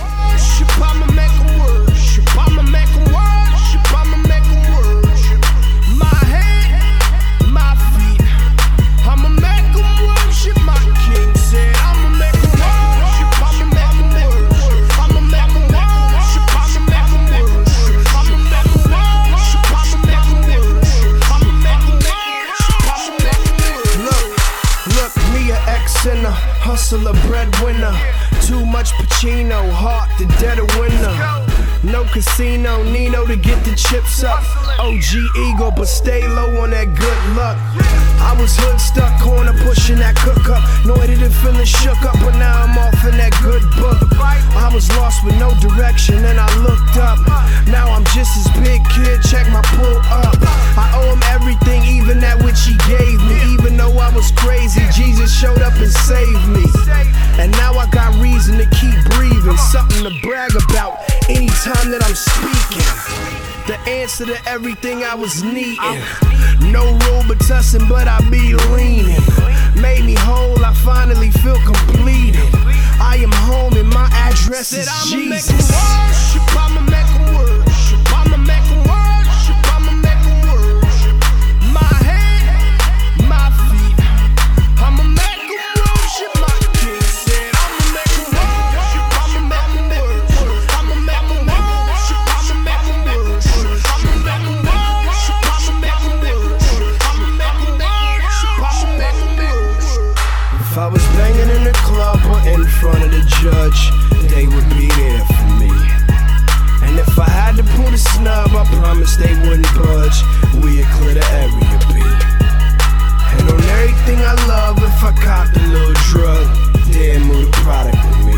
worship. I'ma make 'em worship. I'ma make 'em worship. My head, my feet. I'ma make 'em worship. My King said, I'ma make 'em worship. I'ma make 'em worship. I'ma make 'em worship. I'ma make 'em worship. I'ma make 'em worship. I'ma make 'em worship. I'ma make 'em worship. I'ma make 'em worship. Look, me a ex-sinner, hustler, breadwinner. Too much Pacino, heart the dead of winter. No casino, Nino to get the chips up. OG ego, but stay low on that good luck. I was hood stuck, corner pushing that cook up. Noited and feeling shook up, but now I'm off in that good book. I was lost with no direction, and I looked up. Now I'm just as big, kid, check my pull up. I owe him everything, even that which he gave me. Even though I was crazy, Jesus showed up and saved me. And now I got reason to keep breathing, something to brag about anytime that I'm speaking. The answer to everything I was needing. No Robitussin, but I be leaning. Made me whole, I finally feel completed. I am home and my address is Jesus. I'ma make 'em worship. I'ma make 'em worship. I'ma make 'em worship. My head, my feet. I'ma make 'em worship. My King said, I'ma make 'em worship. I'ma make 'em worship. I'ma make 'em worship. I'ma make 'em worship. I'ma make 'em worship. I'ma make 'em worship. I'ma make 'em worship. I'ma make 'em worship. If I was banging in the club or in front of the judge, they would be there for me. And if I had to pull the snub, I promise they wouldn't budge. We'd clear the area B. And on everything I love, if I copped a little drug, they'd move the product with me.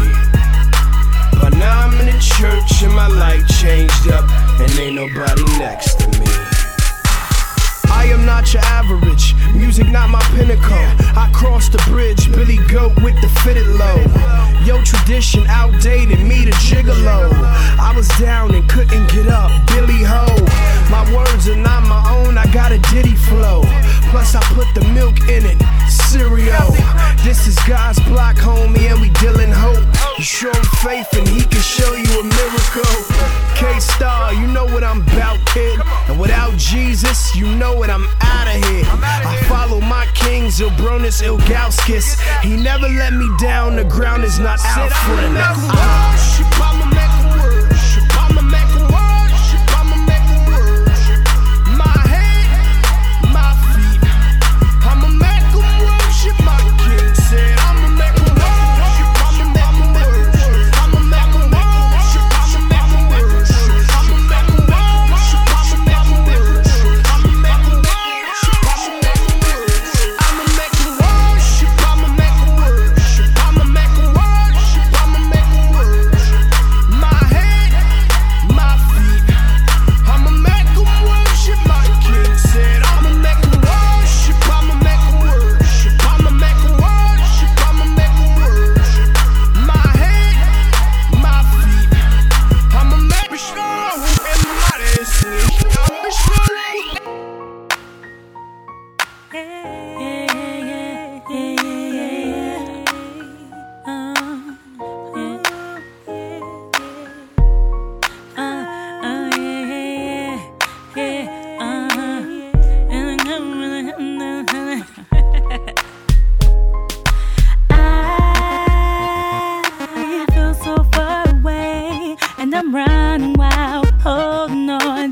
But now I'm in the church and my life changed up, and ain't nobody next to me. I am not your average, music not my pinnacle. I crossed the bridge, Billy Goat with the fitted low. Yo, tradition outdated, me the gigolo. I was down and couldn't get up, Billy Ho. My words are not my own, I got a ditty flow. Plus I put the milk in it, cereal. This is God's block, homie, and we dealing hope. You show him faith and he can show you a miracle. K-Star, you know what I'm about, kid. And without Jesus, you know what, I'm out of here. I follow my king, Zilbronis Ilgauskas. He never let me down, the ground is not out for him. I'ma make 'em worship. I'ma make 'em worship. I'ma make 'em worship. My head, my feet. I'ma make 'em worship. My King said, I'ma make 'em worship. I'ma make 'em worship. I'ma make 'em worship. I'ma make 'em worship. I'ma make 'em worship. I'ma make 'em worship. I'ma make 'em worship. I'ma make 'em worship. I'ma make 'em worship. I'ma make 'em worship. I'ma make 'em worship. My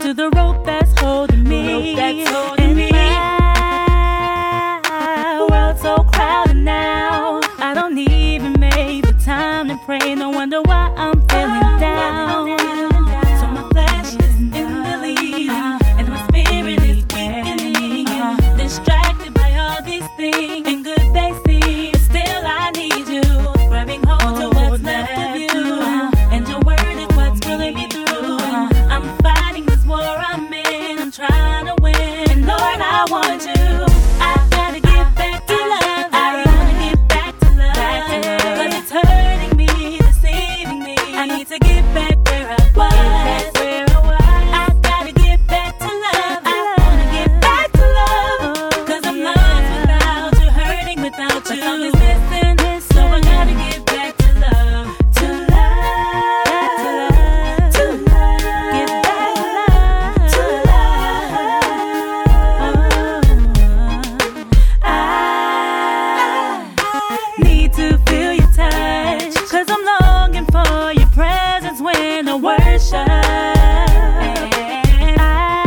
to the rope that's holding me. And my world's so crowded now. I don't even make the time to pray. No wonder why I'm feeling down. So my flesh is in the lead, and my spirit is weakening. Distracted by all these things, and good they seem. Still I need you, grabbing hold to what's left of you. And your word is what's pulling me through. I'm fighting this war I'm in, I'm trying to win. And Lord, I want you. I gotta get back to love. I wanna get back to love. 'Cause it's hurting me, deceiving me. I need to get back where I was. I gotta get back to love. I wanna get back to love. 'Cause I'm lost without you, hurting without you. Something's missing, so I gotta get back to love. To love, to love, get back to love. I need to feel your touch, 'cause I'm longing for your presence when I worship. And I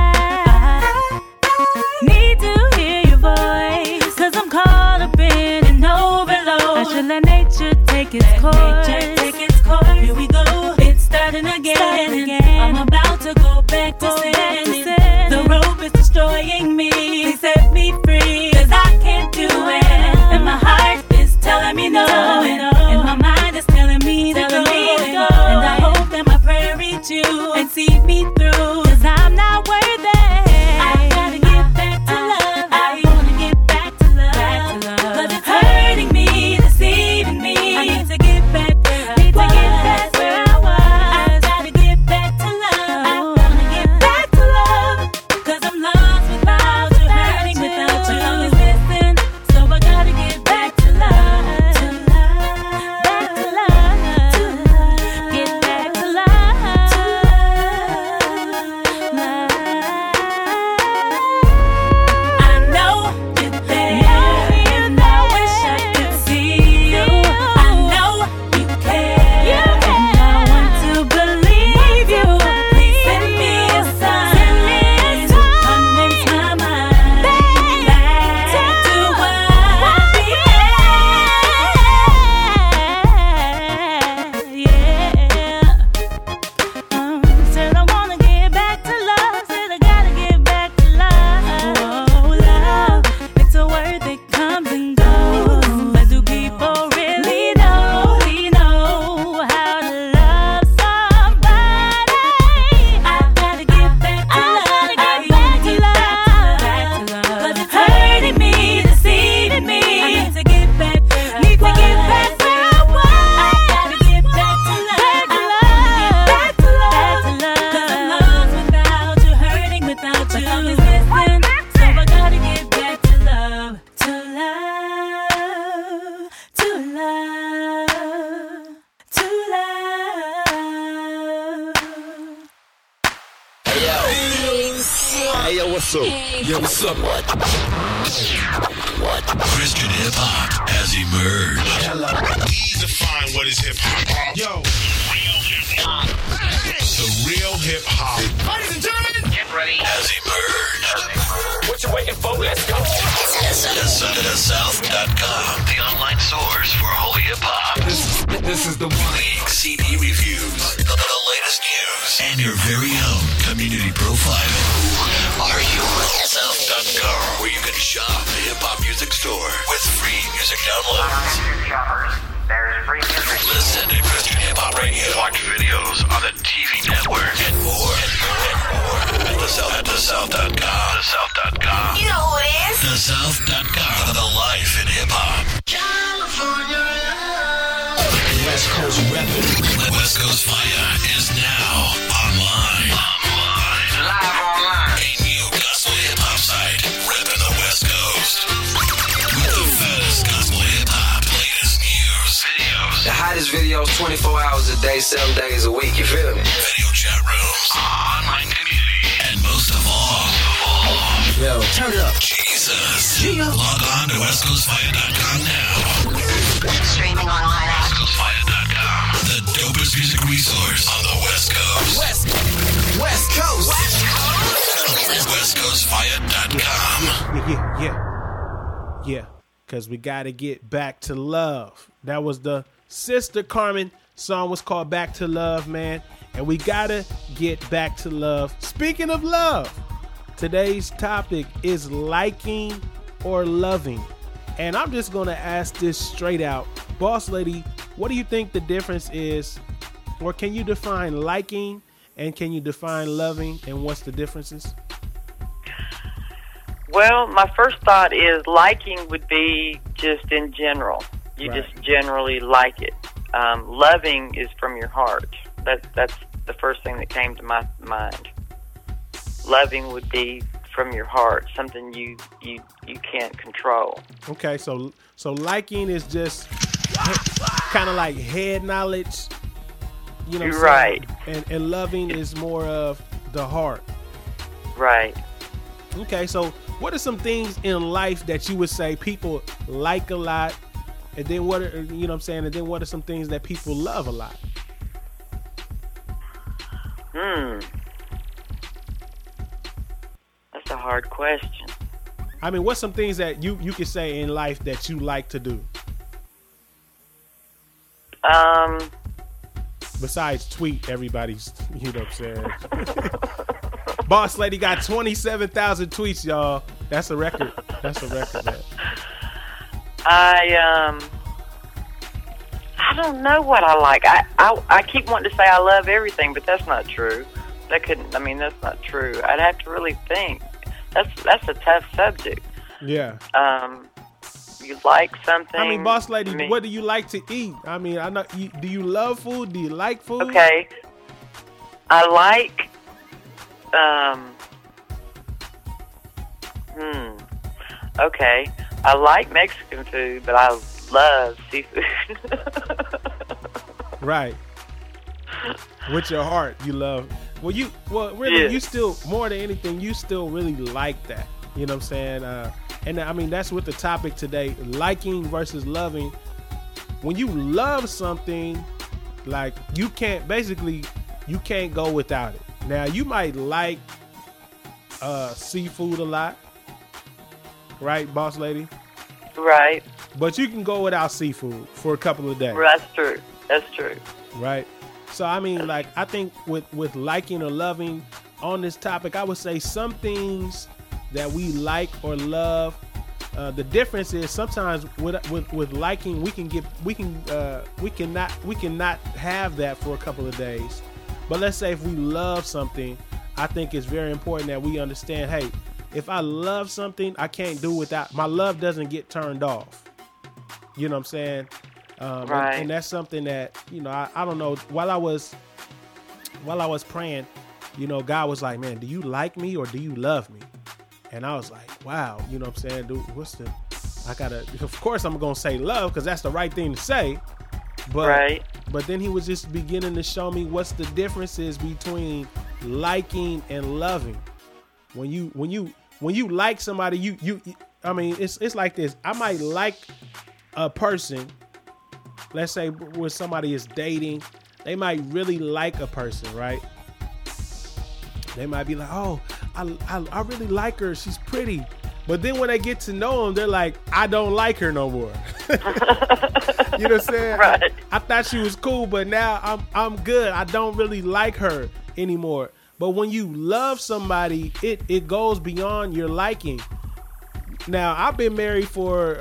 need to hear your voice, 'cause I'm caught up in an overload. I should let nature take its course. Here we go, it's starting again. I'm about to go back to sin. The rope is destroying me. Please set me free, 'cause I can't do it. And my heart is telling me no, and my mind is telling me to go. And I hope that my prayer reach you and see me through, 'cause I'm not worthy. I gotta get back to love. I wanna get back to love. 'Cause it's hurting me, deceiving me. I need to get back where I was. I gotta get back to love. I wanna get back to love. 'Cause I'm lost without you, hurting without you. Something's missing, so I gotta get back to love. Back to love. Get back to love. I know you're there, and I wish I could see you. I know you care, and I want to believe you. Please send me a sign to convince my mind back to what we had. Yeah. Said I wanna get back to love. Said I gotta get back to love. Oh, love, it's a word that comes and goes. But do people really know how to love somebody? I gotta get back to love. I wanna get back to love. 'Cause it's hurting me, deceiving me. I need to get back where I was. I gotta get back to love. I wanna get back to love. 'Cause I'm lost without you, hurting without you. Something's missing, so I gotta get back to love. To love, to love, to love. Hey yo, what's up? Yo, what's up? What? Christian hip hop has emerged. Please define what is hip hop. Yo, real hip hop. The real hip hop. Ladies and gentlemen, get ready. Has emerged. What you waiting for? Let's go. TheSouth.com, the online source for holy hip hop. This is the one. League CD reviews, the latest news, and your very own community profile. Who are you? South.com, where you can shop the hip hop music store with free music downloads. Listen to Christian Hip Hop Radio. Watch videos on the TV network and more. At TheSouth.com. TheSouth.com. You know who it is? TheSouth.com. The life in hip hop. California. West Coast Reppin'. West Coast Fire is now online. Live online. A new gospel hip hop site repping the West Coast. With the fattest gospel hip hop, latest news, videos, The hottest videos 24 hours a day, 7 days a week, you feel me? video chat rooms, online community, and most of all, Yo, turn it up. Jesus. Log on to WestCoastFire.com now. Streaming online. WestCoastFire.com. The dopest music resource on the West Coast. West Coast. SoundCloud.com. Yeah. Because we got to get back to love. That was the Sister Carmen song, was called Back to Love, man. And we got to get back to love. Speaking of love, today's topic is liking or loving. And I'm just going to ask this straight out. Boss Lady, what do you think the difference is? Or can you define liking and can you define loving, and what's the differences? Well, my first thought is liking would be just in general. You Right. just generally like it. Loving is from your heart. That's the first thing that came to my mind. Loving would be from your heart, something you can't control. Okay, so liking is just kind of like head knowledge, you know what I'm Right. saying? And loving is more of the heart. Right. Okay, so what are some things in life that you would say people like a lot, and then what are, you know what I'm saying, and then what are some things that people love a lot? That's a hard question. I mean, what's some things that you could say in life that you like to do? Besides tweet everybody's, you know what I'm saying? Boss Lady got 27,000 tweets, y'all. That's a record. That's a record, man. I don't know what I like. I keep wanting to say I love everything, but that's not true. That's not true. I'd have to really think. That's a tough subject. Yeah. You like something. I mean, Boss Lady, what do you like to eat? I mean, I know. Do you love food? Do you like food? Okay. I like. Okay. I like Mexican food, but I love seafood. Right. With your heart, you love. Really, Yeah. you still, more than anything, you still really like that. You know what I'm saying? And I mean, that's what the topic today, liking versus loving. When you love something, like you can't go without it. Now, you might like seafood a lot, right, Boss Lady? Right. But you can go without seafood for a couple of days. That's true. That's true. Right. So, I mean, like, I think with liking or loving on this topic, I would say some things that we like or love. The difference is sometimes with liking, we cannot have that for a couple of days. But let's say if we love something, I think it's very important that we understand, hey, if I love something, I can't do without. My love doesn't get turned off. You know what I'm saying? Right. And that's something that, you know, I don't know. While I was praying, you know, God was like, man, do you like me or do you love me? And I was like, wow, you know what I'm saying? Dude, of course I'm going to say love because that's the right thing to say. But, right. But then he was just beginning to show me what's the differences between liking and loving. When you like somebody, I mean, it's like this. I might like a person. Let's say when somebody is dating, they might really like a person, right? They might be like, oh, I really like her. She's pretty. But then when they get to know them, they're like, I don't like her no more. You know what I'm saying? Right. I thought she was cool, but now I'm good. I don't really like her anymore. But when you love somebody, it goes beyond your liking. Now, I've been married for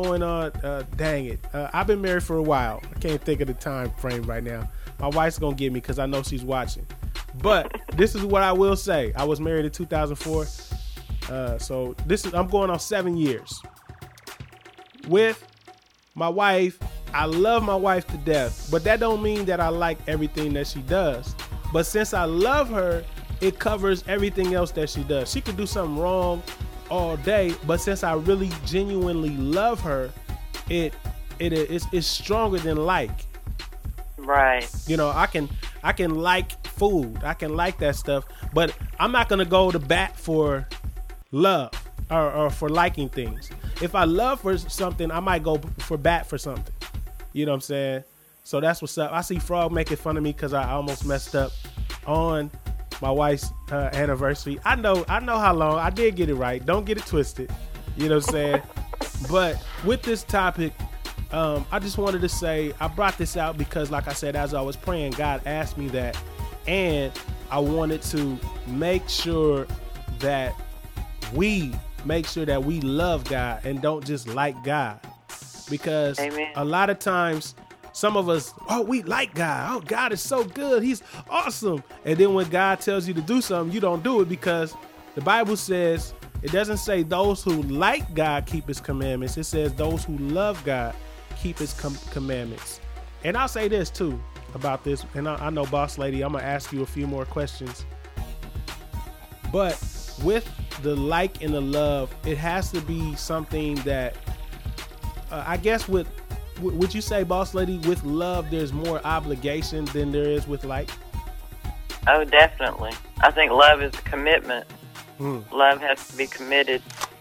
I've been married for a while. I can't think of the time frame right now. My wife's going to get me because I know she's watching. But this is what I will say. I was married in 2004. So I'm going on 7 years. With my wife, I love my wife to death. But that don't mean that I like everything that she does. But since I love her, it covers everything else that she does. She could do something wrong all day, but since I really genuinely love her, it's stronger than like. Right. You know, I can like food. I can like that stuff, but I'm not gonna go to bat for love or for liking things. If I love for something, I might go for bat for something. You know what I'm saying? So that's what's up. I see Frog making fun of me because I almost messed up on my wife's anniversary. I know how long. I did get it right. Don't get it twisted. You know what I'm saying? But with this topic, I just wanted to say, I brought this out because, like I said, as I was praying, God asked me that, and I wanted to make sure that we love God and don't just like God, because Amen. A lot of times some of us, we like God. Oh, God is so good. He's awesome. And then when God tells you to do something, you don't do it, because the Bible says, it doesn't say those who like God keep his commandments. It says those who love God keep his commandments. And I'll say this too about this. And I know, Boss Lady, I'm going to ask you a few more questions. But with the like and the love, it has to be something that, I guess would you say, Boss Lady, with love, there's more obligation than there is with like? Oh, definitely. I think love is a commitment. Love has to be committed.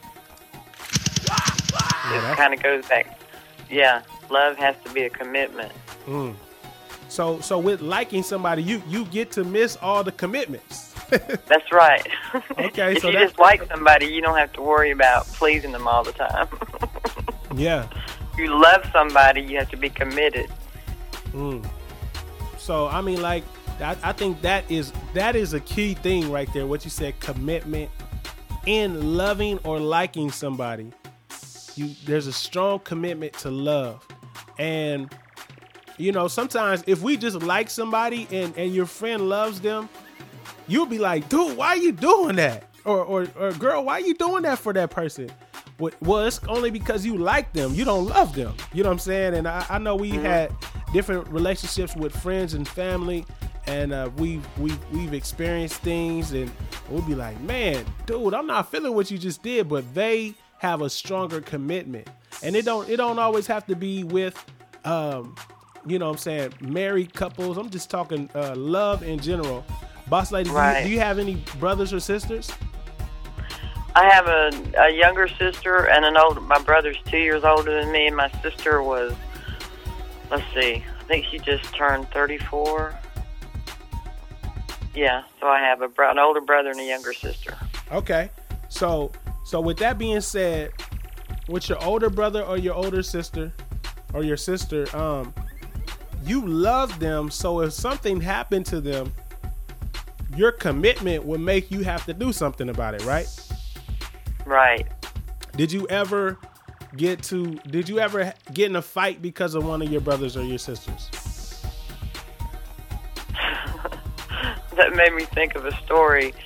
It kind of goes back. Yeah, love has to be a commitment. So with liking somebody, you get to miss all the commitments. That's right. Okay, if so you just like somebody, you don't have to worry about pleasing them all the time. Yeah. If you love somebody, you have to be committed. So I mean, like, I think that is a key thing right there. What you said, commitment in loving or liking somebody. There's a strong commitment to love. And you know, sometimes if we just like somebody and your friend loves them, you'll be like, dude, why are you doing that? Or girl, why are you doing that for that person? Well, it's only because you like them. You don't love them. You know what I'm saying? And I know we had different relationships with friends and family, and we've experienced things, and we'll be like, man, dude, I'm not feeling what you just did, but they have a stronger commitment. And it don't always have to be with you know what I'm saying, married couples. I'm just talking love in general. Boss Lady, do you have any brothers or sisters? I have a younger sister and my brother's 2 years older than me, and my sister was, let's see, I think she just turned 34. Yeah, so I have an older brother and a younger sister. Okay. So with that being said, with your older brother or your older sister or your sister, you love them, so if something happened to them, your commitment would make you have to do something about it, right? Right. Did you ever get in a fight because of one of your brothers or your sisters? That made me think of a story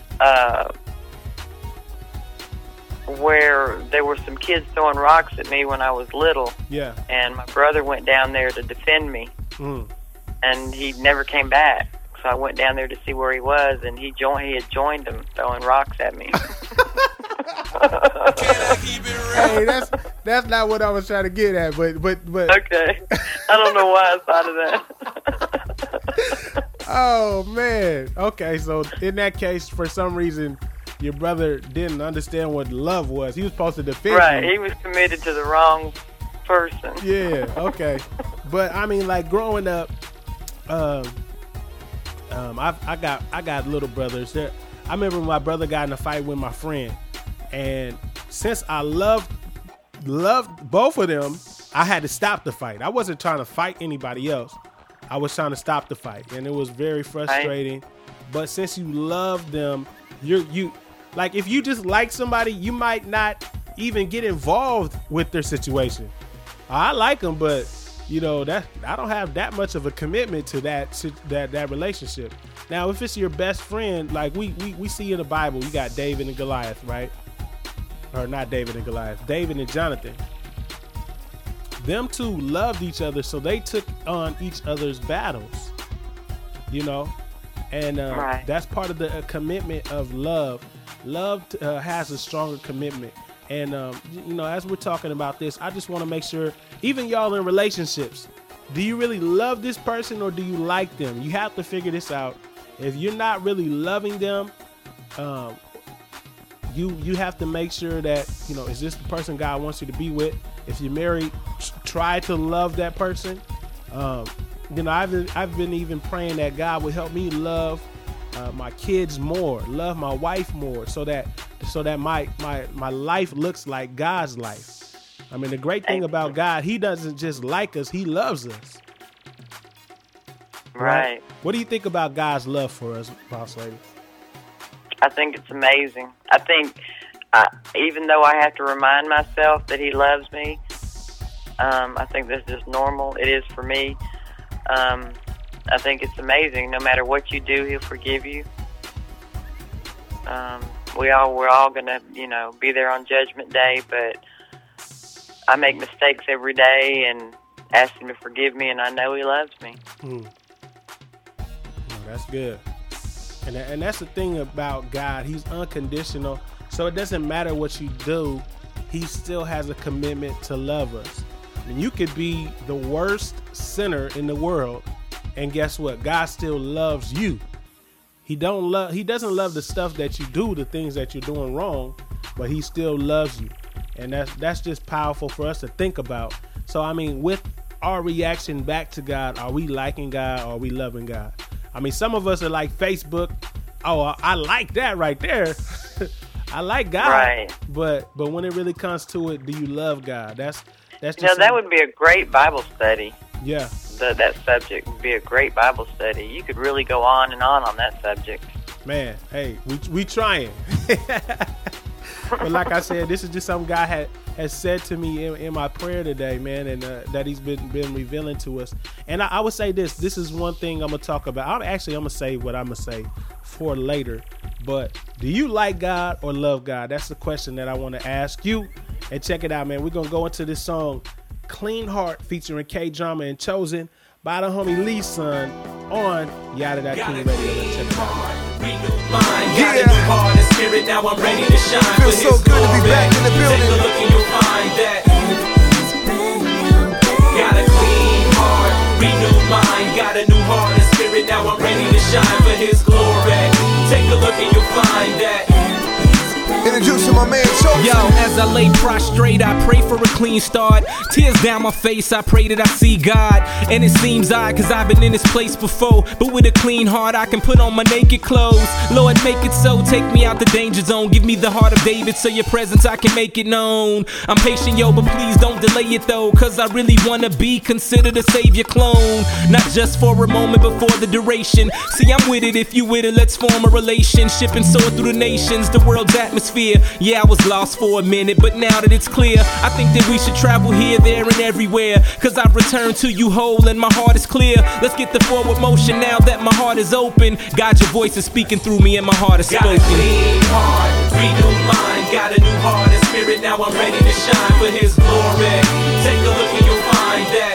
where there were some kids throwing rocks at me when I was little. Yeah. And my brother went down there to defend me. And he never came back. So I went down there to see where he was, and he had joined them throwing rocks at me. Hey, that's not what I was trying to get at, but okay. I don't know why I thought of that. Oh man. Okay, so in that case, for some reason, your brother didn't understand what love was. He was supposed to defend you. Right, he was committed to the wrong person. Yeah, okay. But I mean, like, growing up, I got little brothers. I remember my brother got in a fight with my friend, and since I loved both of them, I had to stop the fight. I wasn't trying to fight anybody else. I was trying to stop the fight, and it was very frustrating. Right. But since you love them, you like, if you just like somebody, you might not even get involved with their situation. I like them, but you know that I don't have that much of a commitment to that relationship. Now, if it's your best friend, like we see in the Bible, you got David and Goliath, right? Or not David and Goliath, David and Jonathan. Them two loved each other, so they took on each other's battles, you know, and right. That's part of the commitment of love. Love has a stronger commitment. And, you know, as we're talking about this, I just want to make sure, even y'all in relationships, do you really love this person or do you like them? You have to figure this out. If you're not really loving them, you have to make sure that, you know, is this the person God wants you to be with? If you're married, try to love that person. You know, I've been even praying that God would help me love my kids more, love my wife more, so that my life looks like God's life. I mean, the great thing about God, he doesn't just like us, he loves us. Right. What do you think about God's love for us, Boss Lady? I think it's amazing. I think even though I have to remind myself that he loves me, I think that's just normal. It is for me. I think it's amazing. No matter what you do, he'll forgive you. We're all gonna, be there on Judgment Day, but I make mistakes every day and ask him to forgive me, and I know he loves me. That's good. And that's the thing about God. He's unconditional. So it doesn't matter what you do. He still has a commitment to love us. And you could be the worst sinner in the world, and guess what? God still loves you. He doesn't love the stuff that you do, the things that you're doing wrong, but he still loves you. And that's just powerful for us to think about. So I mean, with our reaction back to God, are we liking God or are we loving God? I mean, some of us are like Facebook. Oh, I like that right there. I like God. Right. But when it really comes to it, do you love God? That's just that would be a great Bible study. Yeah. That subject would be a great Bible study. You could really go on that subject. Man, hey, we trying. But like I said, this is just something God has said to me in my prayer today, man, and that he's been revealing to us. And I would say this is one thing I'm going to talk about. I'm going to say what I'm going to say for later. But do you like God or love God? That's the question that I want to ask you. And check it out, man. We're going to go into this song, Clean Heart, featuring K-Drama and Chosen by the homie Lee's son on Yada That King Radio. Let's check it out. Yeah. Spirit, now I'm ready to shine. Feels so good to be back in the building. Take a look and you'll find that. Got a clean heart, renewed mind. Got a new heart and spirit, now I'm ready to shine for his glory. Take a look and you'll find that. Introducing my man Chosen. Yo, as I lay prostrate, I pray for a clean start. Tears down my face, I pray that I see God. And it seems odd, cause I've been in this place before. But with a clean heart, I can put on my naked clothes. Lord, make it so, take me out the danger zone. Give me the heart of David, so your presence I can make it known. I'm patient, yo, but please don't delay it though. Cause I really wanna be considered a savior clone. Not just for a moment, but for the duration. See, I'm with it, if you with it, let's form a relationship and soar through the nations, the world's atmosphere. Yeah, I was lost for a minute, but now that it's clear, I think that we should travel here, there, and everywhere. Cause I've returned to you whole and my heart is clear. Let's get the forward motion now that my heart is open. God, your voice is speaking through me and my heart is spoken. Got a clean heart, renewed mind. Got a new heart and spirit, now I'm ready to shine for his glory. Take a look and you'll find that.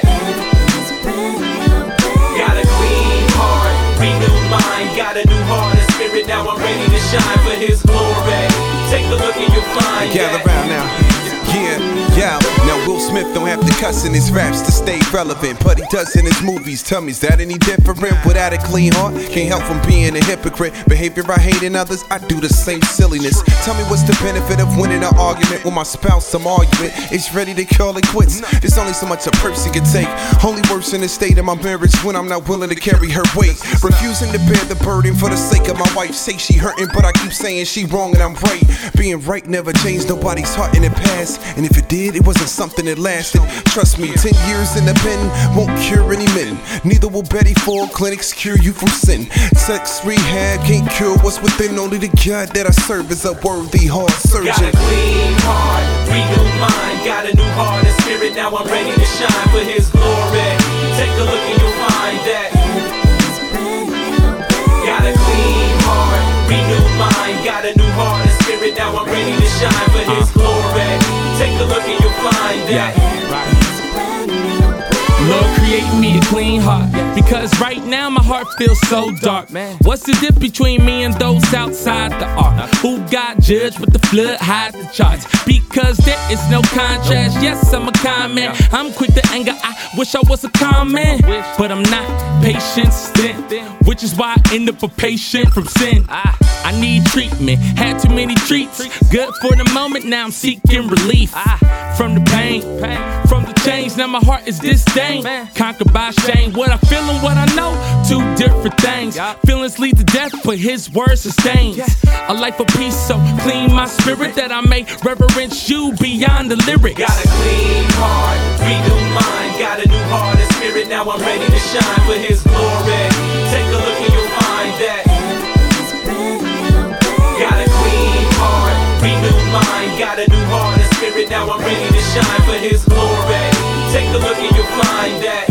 Got a clean heart, renewed mind. Got a new heart and spirit, now I'm ready to shine for his glory. Take a look and you'll find Gather that. round now. Yeah. Now Will Smith don't have to cuss in his raps to stay relevant, but he does in his movies. Tell me, is that any different? Without a clean heart, can't help from being a hypocrite. Behavior I hate in others, I do the same silliness. Tell me what's the benefit of winning an argument with my spouse? I'm arguing, it's ready to call it quits. There's only so much a person can take. Only worse in the state of my marriage when I'm not willing to carry her weight. Refusing to bear the burden for the sake of my wife. Say she hurting, but I keep saying she wrong and I'm right. Being right never changed nobody's heart in the past. And if it did, it wasn't something that lasted. Trust me, 10 years in the pen won't cure any men. Neither will Betty Ford clinics cure you from sin. Sex rehab can't cure what's within. Only the God that I serve is a worthy heart surgeon. Got a clean heart, renewed mind. Got a new heart and spirit, now I'm ready to shine for his glory. Take a look and you'll find that. Got a clean heart, renewed mind. Got a new heart and spirit, now I'm ready to shine for his glory. Take a look and you'll find that. Lord, create me a clean heart, because right now my heart feels so dark. What's the difference between me and those outside the ark? Who got judged with the flood, hide the charts? Because there is no contrast. Yes, I'm a kind man. I'm quick to anger. I wish I was a calm man, but I'm not. Patience, which is why I end up a patient from sin. I need treatment, had too many treats. Good for the moment, now I'm seeking relief from the pain, from the change. Now my heart is disdain, conquered by shame. What I feel and what I know, two different things. Feelings lead to death, but his word sustains a life of peace. So clean my spirit that I may reverence you beyond the lyrics. Got a clean heart, renewed mind. Got a new heart and spirit, now I'm ready to shine for his glory. Take a look and you'll find that. Got a clean heart, renewed mind. Got a new heart and spirit, now I'm ready to shine for his glory. Take a look and you'll find that.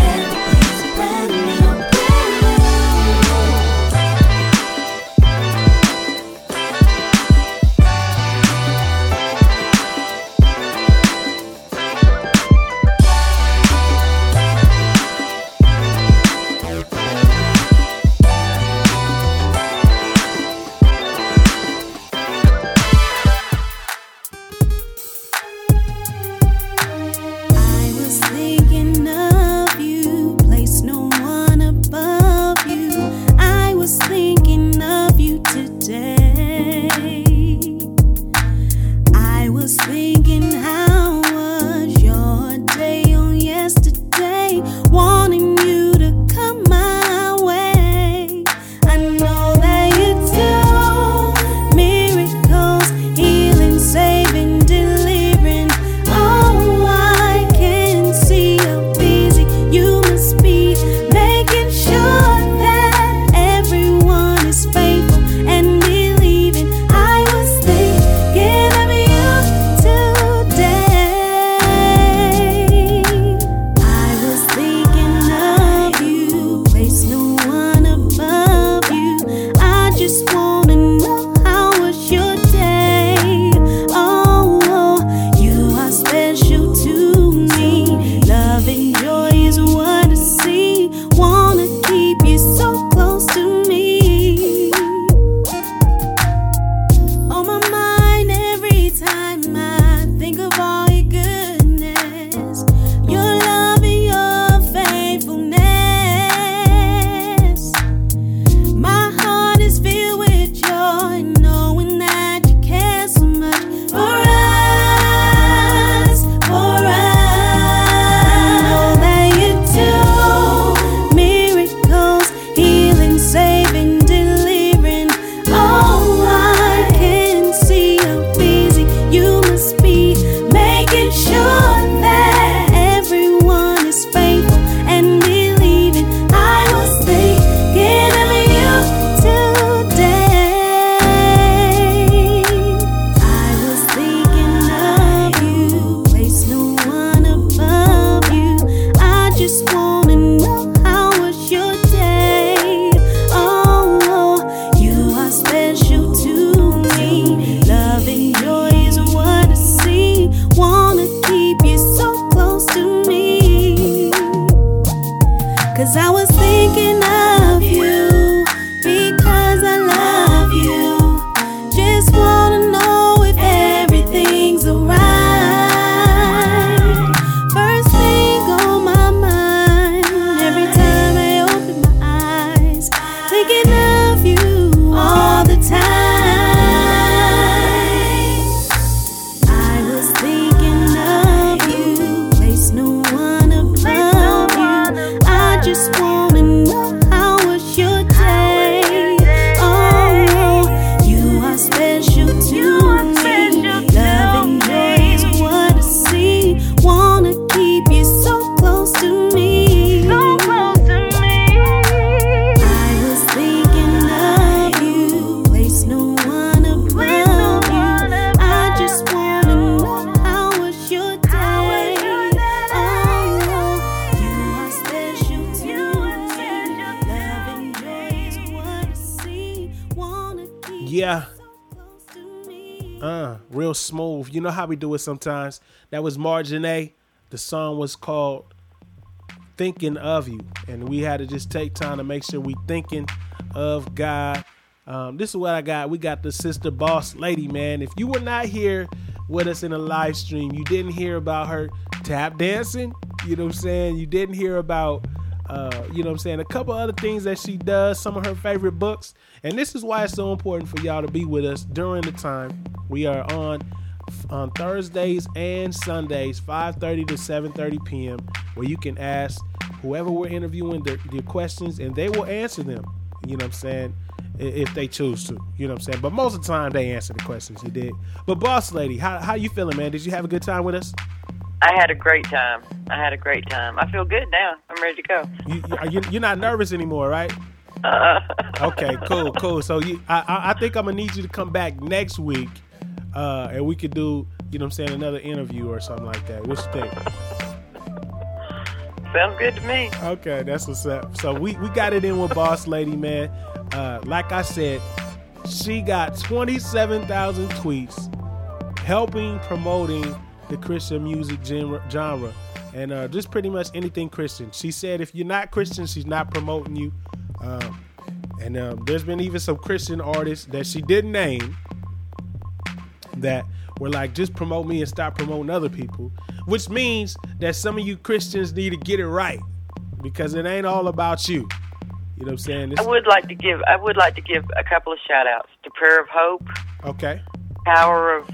Yeah. Real smooth. You know how we do it sometimes. That was Margin A. The song was called Thinking of You. And we had to just take time to make sure we thinking of God. This is what I got. We got the Sister Boss Lady, man. If you were not here with us in a live stream, you didn't hear about her tap dancing. You know what I'm saying? You didn't hear about, you know what I'm saying, a couple other things that she does, some of her favorite books. And this is why it's so important for y'all to be with us during the time. We are on Thursdays and Sundays, 5:30 to 7:30 p.m., where you can ask whoever we're interviewing their questions, and they will answer them, you know what I'm saying, if they choose to, you know what I'm saying. But most of the time, they answer the questions, you did. But Boss Lady, how you feeling, man? Did you have a good time with us? I had a great time. I feel good now. I'm ready to go. You're not nervous anymore, right? Okay, cool. So I think I'm going to need you to come back next week, and we could do, you know what I'm saying, another interview or something like that. What you think? Sounds good to me. Okay, that's what's up. So we got it in with Boss Lady, man. Like I said, she got 27,000 tweets helping promoting the Christian music genre, and just pretty much anything Christian. She said if you're not Christian, she's not promoting you. And there's been even some Christian artists that she didn't name that were like, just promote me and stop promoting other people, which means that some of you Christians need to get it right, because it ain't all about you. You know what I'm saying? I would like to give a couple of shout outs to Prayer of Hope. Okay. Power of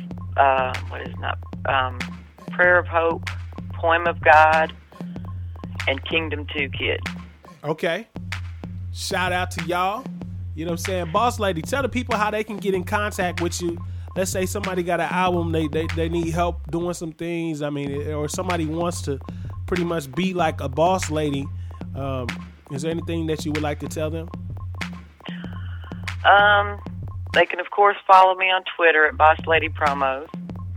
Prayer of Hope, Poem of God, and Kingdom 2 Kid. Okay. Shout out to y'all. You know what I'm saying? Boss Lady, tell the people how they can get in contact with you. Let's say somebody got an album, they need help doing some things. I mean, or somebody wants to pretty much be like a Boss Lady. Is there anything that you would like to tell them? They can, of course, follow me on Twitter at Boss Lady Promos.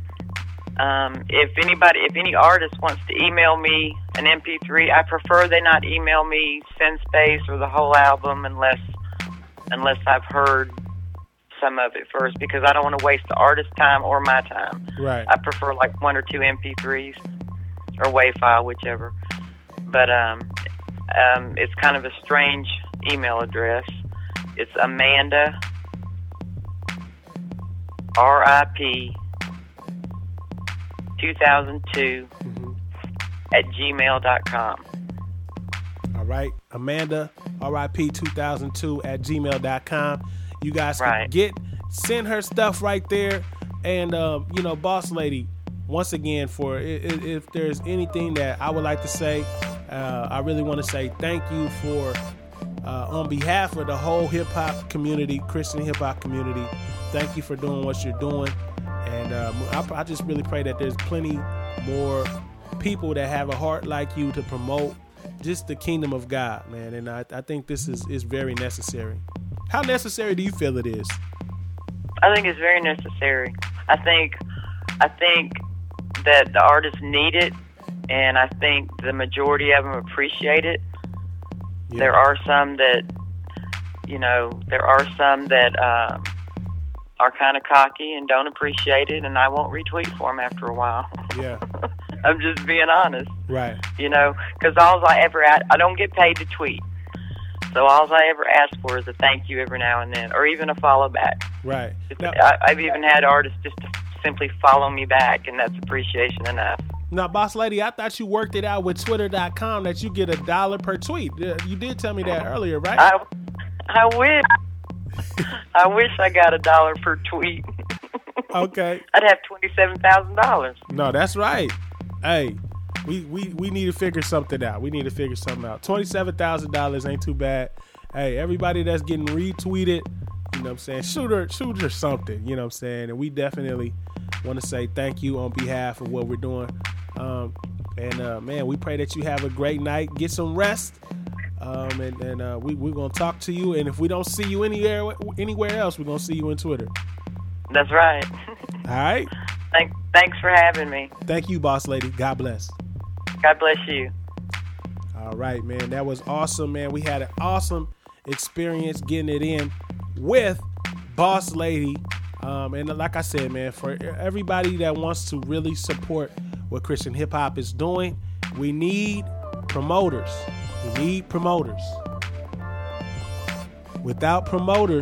If any artist wants to email me an MP3, I prefer they not email me Sin Space or the whole album unless I've heard some of it first, because I don't want to waste the artist's time or my time. Right. I prefer like 1 or 2 MP3s or WAV file, whichever. But it's kind of a strange email address. It's Amanda RIP 2002 at gmail.com. All right, Amanda RIP 2002 at gmail.com. You guys can send her stuff right there. And you know, Boss Lady, once again, for if there's anything that I would like to say, I really want to say thank you for on behalf of the whole hip-hop community, Christian hip-hop community. Thank you for doing what you're doing. And I just really pray that there's plenty more people that have a heart like you to promote just the kingdom of God, man. And I think this is very necessary. How necessary do you feel it is? I think it's very necessary. I think that the artists need it, and I think the majority of them appreciate it. Yeah. There are some that are kind of cocky and don't appreciate it, and I won't retweet for them after a while. Yeah. I'm just being honest. Right. You know, because I don't get paid to tweet. So all I ever ask for is a thank you every now and then, or even a follow back. Right. Now, I've even had artists just to simply follow me back, and that's appreciation enough. Now, Boss Lady, I thought you worked it out with Twitter.com that you get $1 per tweet. You did tell me that earlier, right? I wish. I wish I got $1 per tweet. Okay. I'd have $27,000. No, that's right. Hey, we need to figure something out. $27,000 ain't too bad. Hey, everybody that's getting retweeted, you know what I'm saying, shoot her something, you know what I'm saying? And we definitely want to say thank you on behalf of what we're doing. Man, we pray that you have a great night. Get some rest. We're going to talk to you. And if we don't see you anywhere else, we're going to see you on Twitter. That's right. All right. Thanks for having me. Thank you, Boss Lady. God bless. God bless you. All right, man. That was awesome, man. We had an awesome experience getting it in with Boss Lady. And like I said, man, for everybody that wants to really support what Christian hip hop is doing, we need promoters. Without promoters,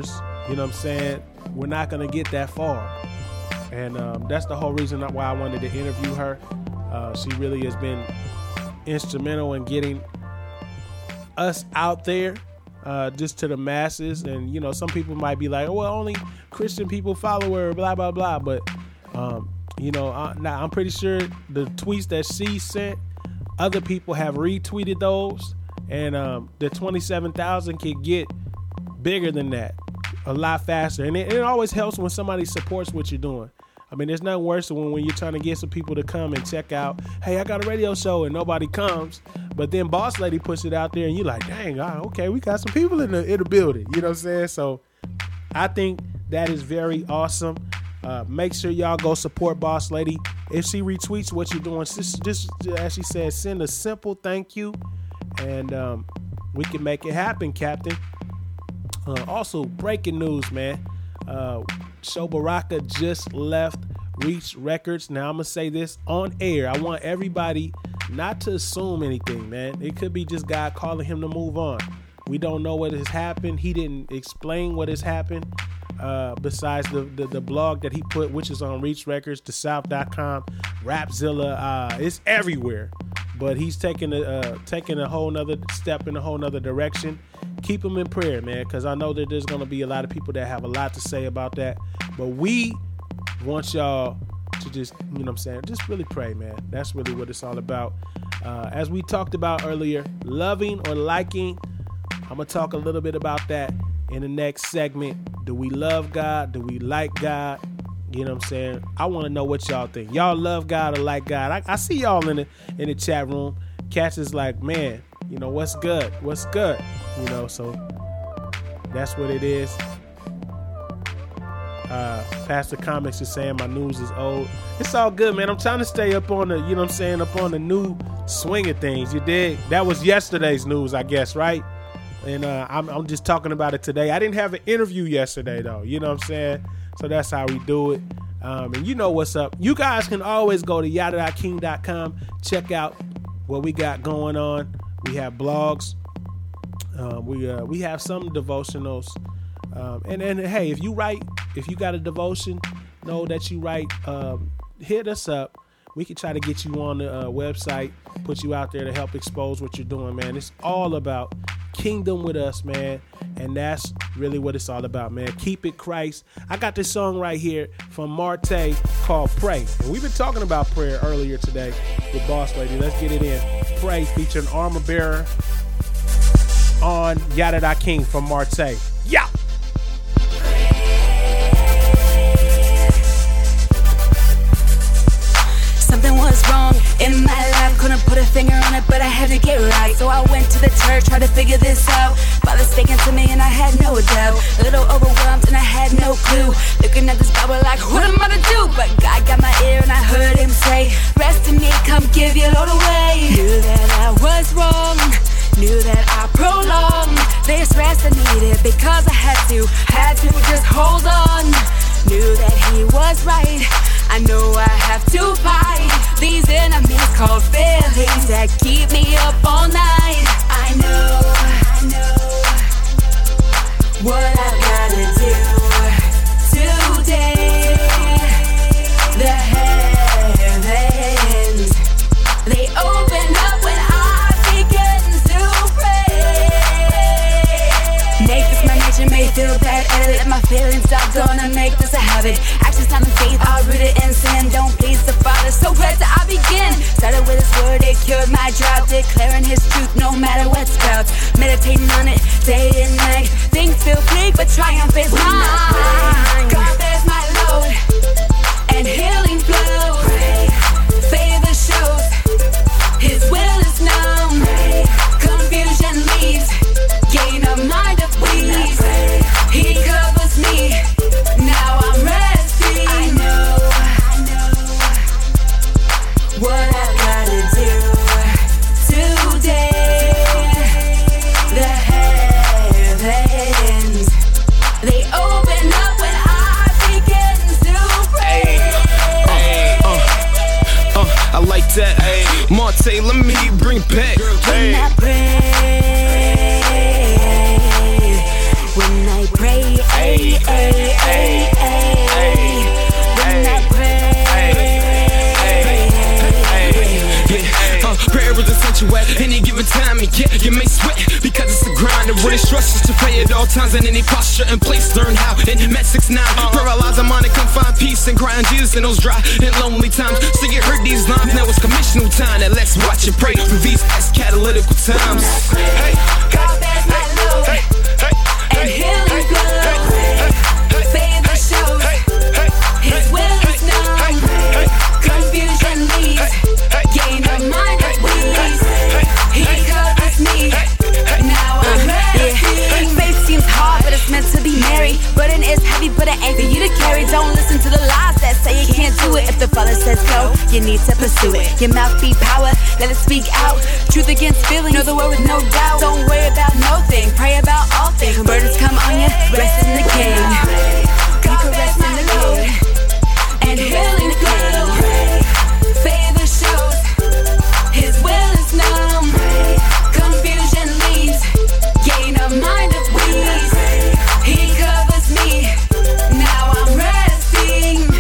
you know what I'm saying, we're not going to get that far. And that's the whole reason why I wanted to interview her. She really has been instrumental in getting us out there, just to the masses. And, you know, some people might be like, oh, well, only Christian people follow her, blah, blah, blah. But, you know, I'm pretty sure the tweets that she sent, other people have retweeted those. And the 27,000 can get bigger than that a lot faster. And it always helps when somebody supports what you're doing. I mean, there's nothing worse than when you're trying to get some people to come and check out, hey, I got a radio show, and nobody comes. But then Boss Lady puts it out there, and you're like, dang, okay, we got some people in the building. You know what I'm saying? So I think that is very awesome. Make sure y'all go support Boss Lady. If she retweets what you're doing, just as she said, send a simple thank you, and we can make it happen, Captain. Also, breaking news, man. Sho Baraka just left Reach Records. Now, I'm going to say this on air. I want everybody not to assume anything, man. It could be just God calling him to move on. We don't know what has happened. He didn't explain what has happened besides the blog that he put, which is on Reach Records, thesouth.com, Rapzilla. It's everywhere. But he's taking a whole nother step in a whole nother direction. Keep him in prayer, man, because I know that there's going to be a lot of people that have a lot to say about that. But we want y'all to just, you know what I'm saying, just really pray, man. That's really what it's all about. As we talked about earlier, loving or liking, I'm going to talk a little bit about that in the next segment. Do we love God? Do we like God? You know what I'm saying? I want to know what y'all think. Y'all love God or like God? I see y'all in the chat room. Cats is like, man, you know, what's good? What's good? You know, so that's what it is. Pastor Comics is saying my news is old. It's all good, man. I'm trying to stay up on the, you know what I'm saying, up on the new swing of things. You dig? That was yesterday's news, I guess, right? And I'm just talking about it today. I didn't have an interview yesterday, though. You know what I'm saying? So that's how we do it. And you know what's up. You guys can always go to yada.king.com. Check out what we got going on. We have blogs. We have some devotionals. And hey, if you got a devotion, know that you write, hit us up. We can try to get you on the website, put you out there to help expose what you're doing, man. It's all about kingdom with us, man. And that's really what it's all about, man. Keep it Christ. I got this song right here from Marte called Pray. And we've been talking about prayer earlier today with Boss Lady. Let's get it in. Pray featuring Armor Bearer on Yada.King from Marte. Yeah! Something was wrong in my life, couldn't put a finger on it, but I had to get right. So I went to the church, tried to figure this out. Father speaking to me and I had no doubt. A little overwhelmed and I had no clue. Looking at this Bible like, what am I to do? But God got my ear and I heard him say, rest in me, come give your load away. Knew that I was wrong, knew that I prolonged this rest I needed because I had to just hold on. Knew that he was right. I know I have to fight these enemies called feelings that keep me up all night. I know what I've gotta do today. The heavens, they open up when I begin to pray. Make this my nature, may feel bad, and let my feelings stop. Gonna make this a habit. Actions, time, and faith, I'll root it in sin. Don't please the Father, so where do I begin? Started with his word, it cured my drought. Declaring his truth, no matter what sprouts. Meditating on it day and night. Things feel bleak, but triumph is mine. God bears my load, and healing flows. Favor shows, his will is known. Confusion leaves, gain a mind of peace. He covers me, now I'm resting. I know what I gotta do today. The heavens, they open up when I begin to pray. I like that. Marte, let me bring back. When I pray, behind me, yeah, you may sweat because it's a grind. And when it's stress, to pray at all times in any posture and place. Learn how in Met 6'9", paralyze the mind and come find peace and cry on Jesus in those dry and lonely times. So you heard these lines, now it's commissional time. Now let's watch and pray through these catalytical times. Hey, God bears my load, and healing flows. Favor shows, His will is known. Confusion leaves, gain of mind of weeds. He covers me, now I'm ready. Faith seems hard, but it's meant to be merry. Burden is heavy, but it ain't for you to carry. Don't listen to the lies that say you can't do it. If the Father says go, you need to pursue it. Your mouth be power, let it speak out. Truth against feeling, know the word with no doubt. Don't worry about no thing, pray about all things. When burdens come on you, rest in the King. You can rest in the King. And healing flows, favor shows, His will is known. Confusion leaves, gain of mind of weeds. He covers me, now I'm resting.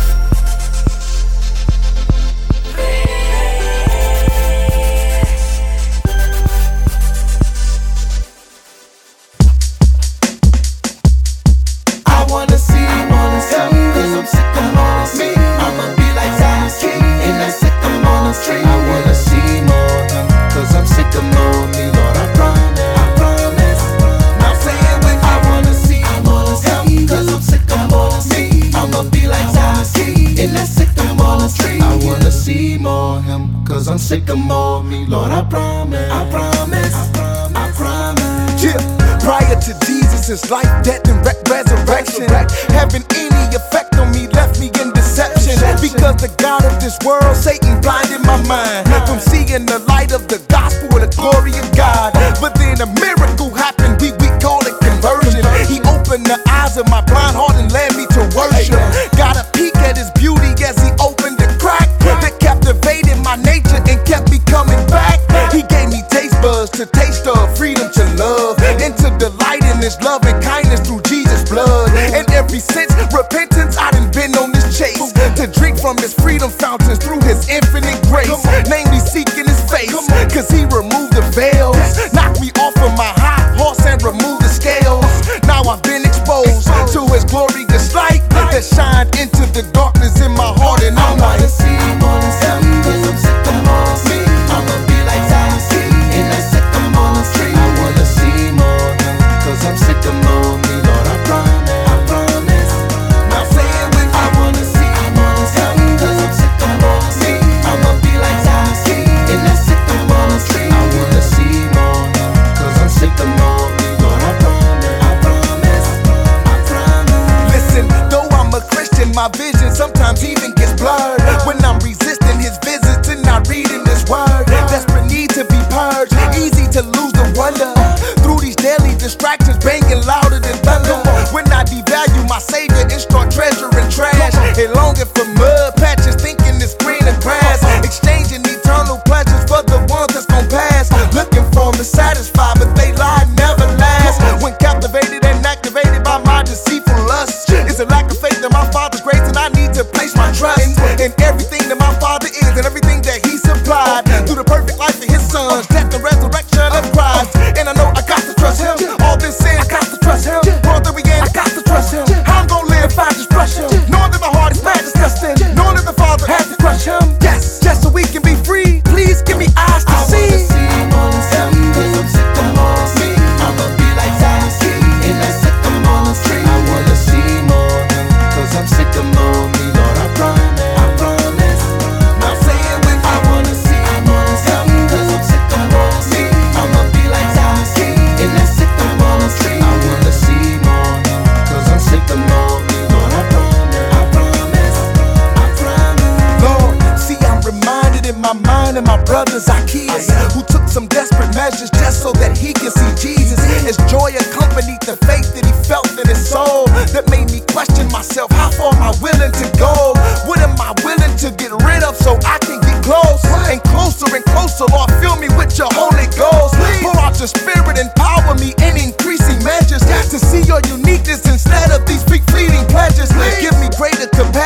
I wanna see more than some, cause I'm sick of more than me. I'ma be like Zazie in that sycamore tree. I wanna see more than, cause I'm sick of more me, Lord, I promise, I promise. Now say it with me. I wanna see more than some, cause I'm sick of more than me. I'ma be like Zazie in that sycamore tree. I wanna see more him, cause I'm sick of more me, Lord, I promise, I promise, I promise. Yeah, prior to Jesus' life, death, and resurrection, having any effect on me left me in deception. Because the God of this world, Satan, blinded my mind from seeing the light of the gospel and the glory of God. But then a miracle happened, we call it conversion. He opened the eyes of my blind heart and led me to worship. Got a peek at His beauty as He opened the crack that captivated my nature and kept me coming back. He gave me taste buds to taste of freedom to love, and to delight in His love and kindness through Jesus' blood. And ever since repentance, I done been on this chase to drink from His freedom fountains through His infinite grace. Namely seeking His face, cause He removed the veils, knocked me off of my high horse and removed the scales. Now I've been exposed to His glorious light that shined into the darkness in my heart. And I'm like, see more than some, cause I'm sick of more than me. I'ma be like Zazie in that sycamore tree. I wanna see more than, cause I'm sick of more me, Lord, I promise, I promise. Now say it with me. I wanna see more than some, cause I'm sick of more than me. I'ma be like Zazie in that sycamore tree. I wanna see more than, cause I'm sick of more me, Lord, I promise, I promise, I promise. Listen, though I'm a Christian, my vision sometimes even gets blurred when I'm resisting His visits and not reading His word. Desperate need to be purged, easy to lose the wonder through these daily distractions banging louder than thunder. When I devalue my Savior and start treasuring trash and longing for mud patches, thinking it's greener grass, exchanging eternal pleasures for the ones that's gon' pass. Looking for 'em to satisfy, but they lie and never last. When captivated and activated by my deceitful lust, it's a lack of faith in my Father's grace, and I need to place my trust in everything that my Father is and everything that He supplied through the perfect life of His Son's death and resurrection of Christ. And I know I got to trust Him. All this sin, I got to trust Him. World that we in, I got to trust Him. How I'm gonna live if I just trust Him? Knowing that my heart is mad disgusting, knowing that the Father had to crush Him. Yes, just so we can be free. Please give me eyes to see. I wanna see more than some, cause I'm sick of more than me. I'ma be like Zazie in that sycamore tree. I wanna see more than, cause I'm sick of more me, Lord, I promise, I promise. Now say it with me. I wanna see more than some, cause I'm sick of more than me. I'ma be like Zazie in that sycamore tree. I wanna see more than, cause I'm sick of more me, Lord, I promise, I promise, I promise. Lord, see, I'm reminded in my mind of my brother Zacchaeus, who took some desperate measures just so that he can see Jesus. His joy accompanied the faith that he felt in his soul, that made me question myself. How far am I willing to go? What am I willing to get rid of so I can get close? And closer, Lord, fill me with your Holy Ghost. Pour out your Spirit, empower me in increasing measures to see your uniqueness instead of these fleeting pleasures. Give me greater compassion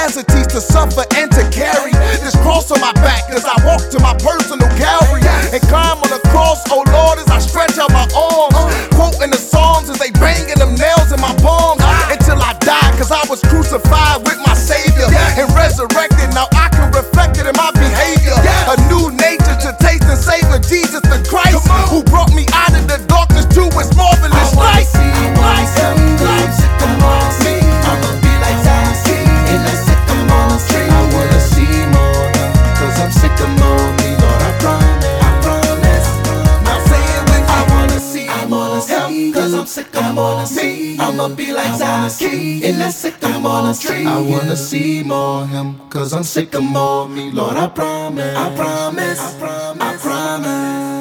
capacities to suffer and to carry this cross on my back as I walk to my personal Calvary and climb on the cross, oh Lord, as I stretch out my arms, quoting the Psalms as they banging them nails in my palms until I die, cause I was crucified with my Savior and resurrected. Now I can reflect it in my behavior. A new nature to taste and savor Jesus the Christ, who brought me out of the darkness to his marvelous light. I'ma be like Zazie in that sycamore tree. I wanna see more him, cause I'm sick of more me. Lord, I promise, I promise, I promise, I promise.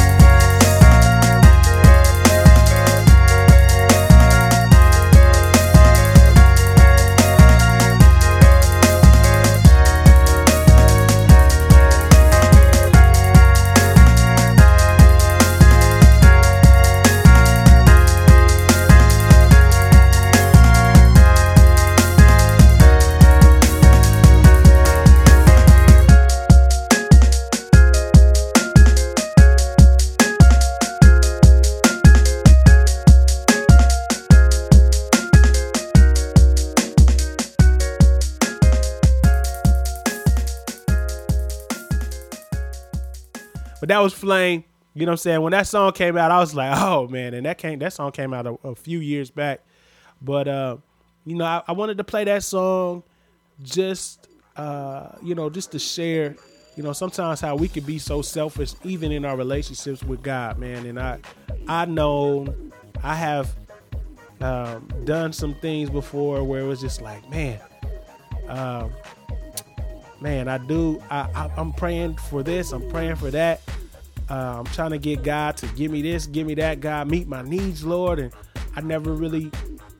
But that was Flame. You know what I'm saying? When that song came out, I was like, oh man, and that song came out a few years back. But you know, I wanted to play that song just you know, just to share, you know, sometimes how we can be so selfish even in our relationships with God, man. And I know I have done some things before where it was just like, man, I'm praying for this, I'm praying for that. I'm trying to get God to give me this, give me that. God, meet my needs, Lord. And I never really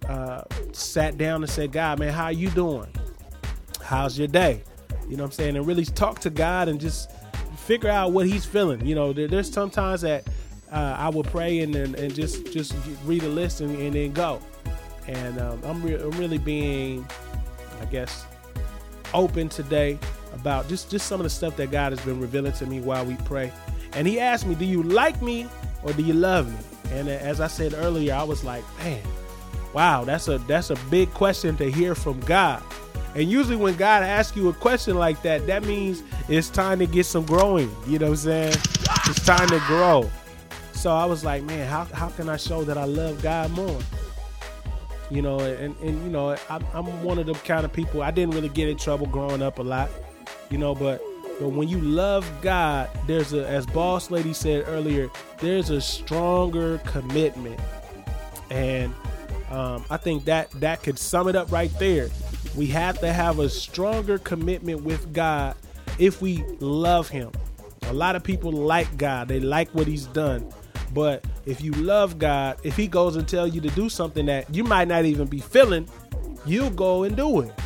sat down and said, God, man, how you doing? How's your day? You know what I'm saying? And really talk to God and just figure out what he's feeling. You know, there's sometimes that I will pray and just read a list and then go. And I'm really being, I guess, open today about just some of the stuff that God has been revealing to me while we pray. And he asked me, do you like me or do you love me? And as I said earlier, I was like, man, wow, that's a big question to hear from God. And usually when God asks you a question like that, that means it's time to get some growing. You know what I'm saying? It's time to grow. So I was like, man, how can I show that I love God more? You know, and you know, I'm one of them kind of people. I didn't really get in trouble growing up a lot, you know, but when you love God, there's as Boss Lady said earlier, there's a stronger commitment. And I think that could sum it up right there. We have to have a stronger commitment with God if we love him. A lot of people like God. They like what he's done. But if you love God, if he goes and tells you to do something that you might not even be feeling, you'll go and do it.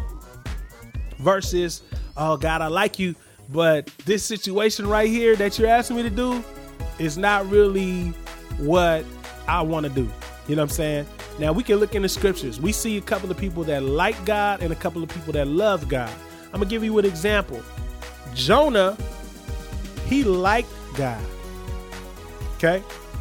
Versus, oh God, I like you, but this situation right here that you're asking me to do is not really what I want to do. You know what I'm saying? Now we can look in the scriptures. We see a couple of people that like God and a couple of people that love God. I'm gonna give you an example. Jonah, he liked God. Okay?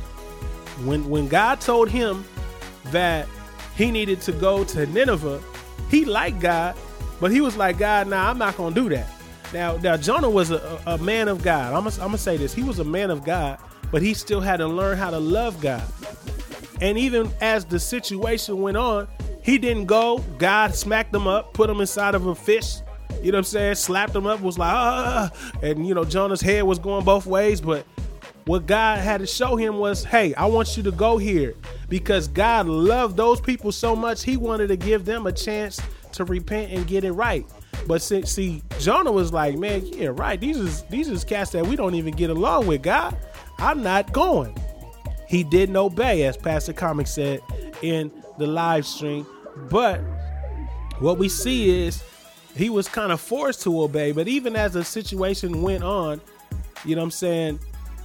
When God told him that he needed to go to Nineveh, he liked God, but he was like, God, nah, I'm not gonna do that. Now Jonah was a man of God. I'm gonna say this. He was a man of God, but he still had to learn how to love God. And even as the situation went on, he didn't go. God smacked him up, put him inside of a fish. You know what I'm saying? Slapped him up, was like, and you know, Jonah's head was going both ways. But what God had to show him was, hey, I want you to go here, because God loved those people so much. He wanted to give them a chance to repent and get it right. But see, Jonah was like, man, yeah, right. These is cats that we don't even get along with, God. I'm not going. He didn't obey, as Pastor Comic said in the live stream. But what we see is he was kind of forced to obey. But even as the situation went on, you know what I'm saying,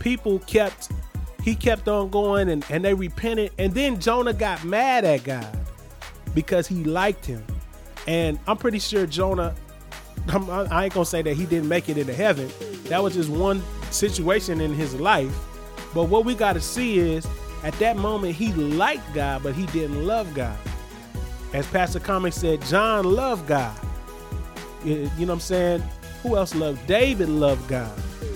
he kept on going and they repented. And then Jonah got mad at God because he liked him. And I'm pretty sure Jonah, I ain't gonna say that he didn't make it into heaven. That was just one situation in his life. But what we got to see is, at that moment, he liked God, but he didn't love God. As Pastor Comic said, John loved God. You know what I'm saying? Who else loved? David loved God.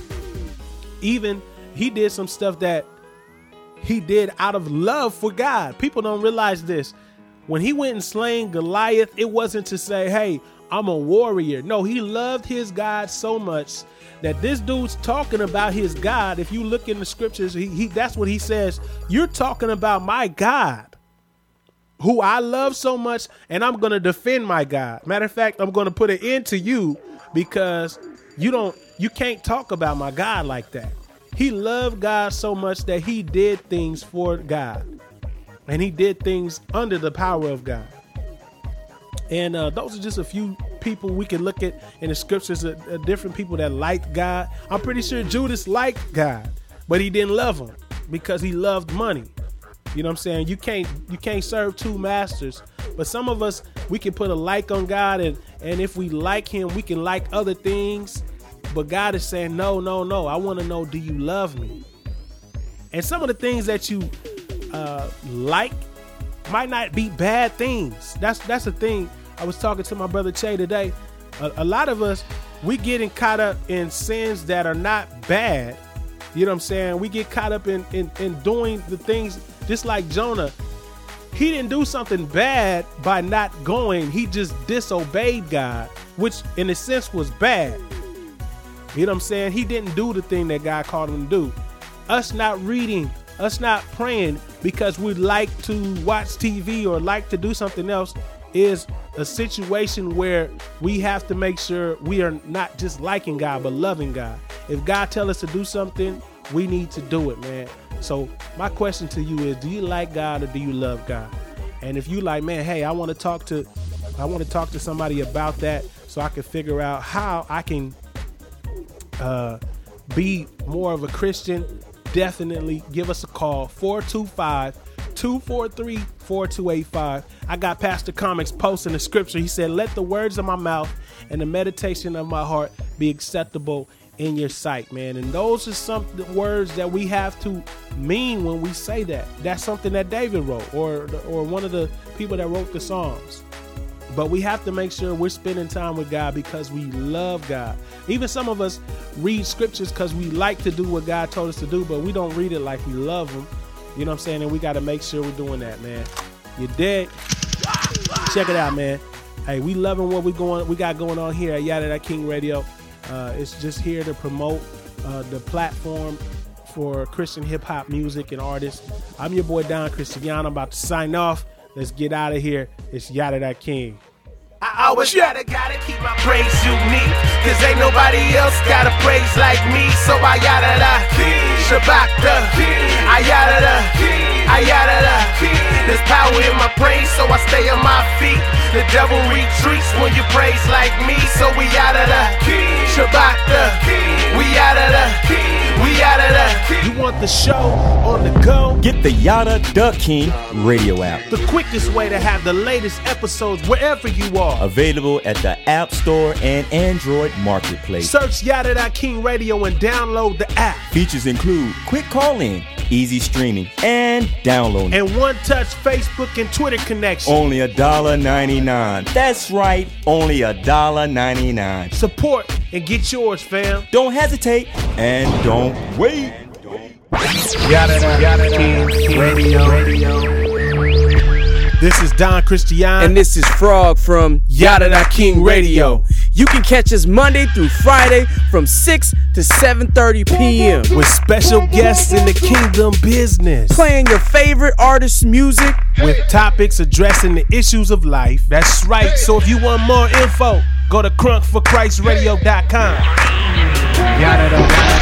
Even he did some stuff that he did out of love for God. People don't realize this. When he went and slain Goliath, it wasn't to say, hey, I'm a warrior. No, he loved his God so much that this dude's talking about his God. If you look in the scriptures, he that's what he says. You're talking about my God, who I love so much, and I'm going to defend my God. Matter of fact, I'm going to put an end to you because you can't talk about my God like that. He loved God so much that he did things for God, and he did things under the power of God. And those are just a few people we can look at in the scriptures, different people that liked God. I'm pretty sure Judas liked God, but he didn't love him because he loved money. You know what I'm saying? You can't serve two masters. But some of us, we can put a like on God, and if we like him, we can like other things. But God is saying, no. I want to know, do you love me? And some of the things that you like might not be bad things. That's the thing. I was talking to my brother Che today. A lot of us, we getting caught up in sins that are not bad. You know what I'm saying? We get caught up in doing the things just like Jonah. He didn't do something bad by not going. He just disobeyed God, which in a sense was bad. You know what I'm saying? He didn't do the thing that God called him to do. Us not reading, us not praying because we like to watch TV or like to do something else is a situation where we have to make sure we are not just liking God, but loving God. If God tells us to do something, we need to do it, man. So my question to you is, do you like God or do you love God? And if you like, man, hey, I want to talk to somebody about that so I can figure out how I can be more of a Christian, definitely give us a call, 425-243-4285. I got Pastor Comics posting the scripture. He said, let the words of my mouth and the meditation of my heart be acceptable in your sight, man. And those are some words that we have to mean when we say that. That's something that David wrote, or one of the people that wrote the Psalms. But we have to make sure we're spending time with God because we love God. Even some of us read scriptures because we like to do what God told us to do, but we don't read it like we love him. You know what I'm saying? And we got to make sure we're doing that, man. You dig? Check it out, man. Hey, we loving what we got going on here at Yada That King Radio. It's just here to promote the platform for Christian hip hop music and artists. I'm your boy Don Cristiano. I'm about to sign off. Let's get out of here. It's Yada That King. I always gotta keep my praise unique, cause ain't nobody else got a praise like me. So I yada da, Shabbat da, I yada da, I yada da. There's power in my praise, so I stay on my feet. The devil retreats when you praise like me. So we yada da, Shabbat da, we yada da, we yada da. You want the show on the go? Get the Yada Da King radio app. The quickest way to have the latest episodes wherever you are. Available at the App Store and Android Marketplace. Search Yada Da King Radio and download the app. Features include quick call-in, easy streaming, and downloading. And one-touch Facebook and Twitter connection. Only $1.99. That's right, only $1.99. Support and get yours, fam. Don't hesitate and don't wait. Yada Da King Radio. This is Don Cristiano. And this is Frog from Yada Da King Radio. You can catch us Monday through Friday from 6 to 7:30 p.m. with special guests in the kingdom business. Playing your favorite artists' music with topics addressing the issues of life. That's right. So if you want more info, go to crunkforchristradio.com. Yada Da.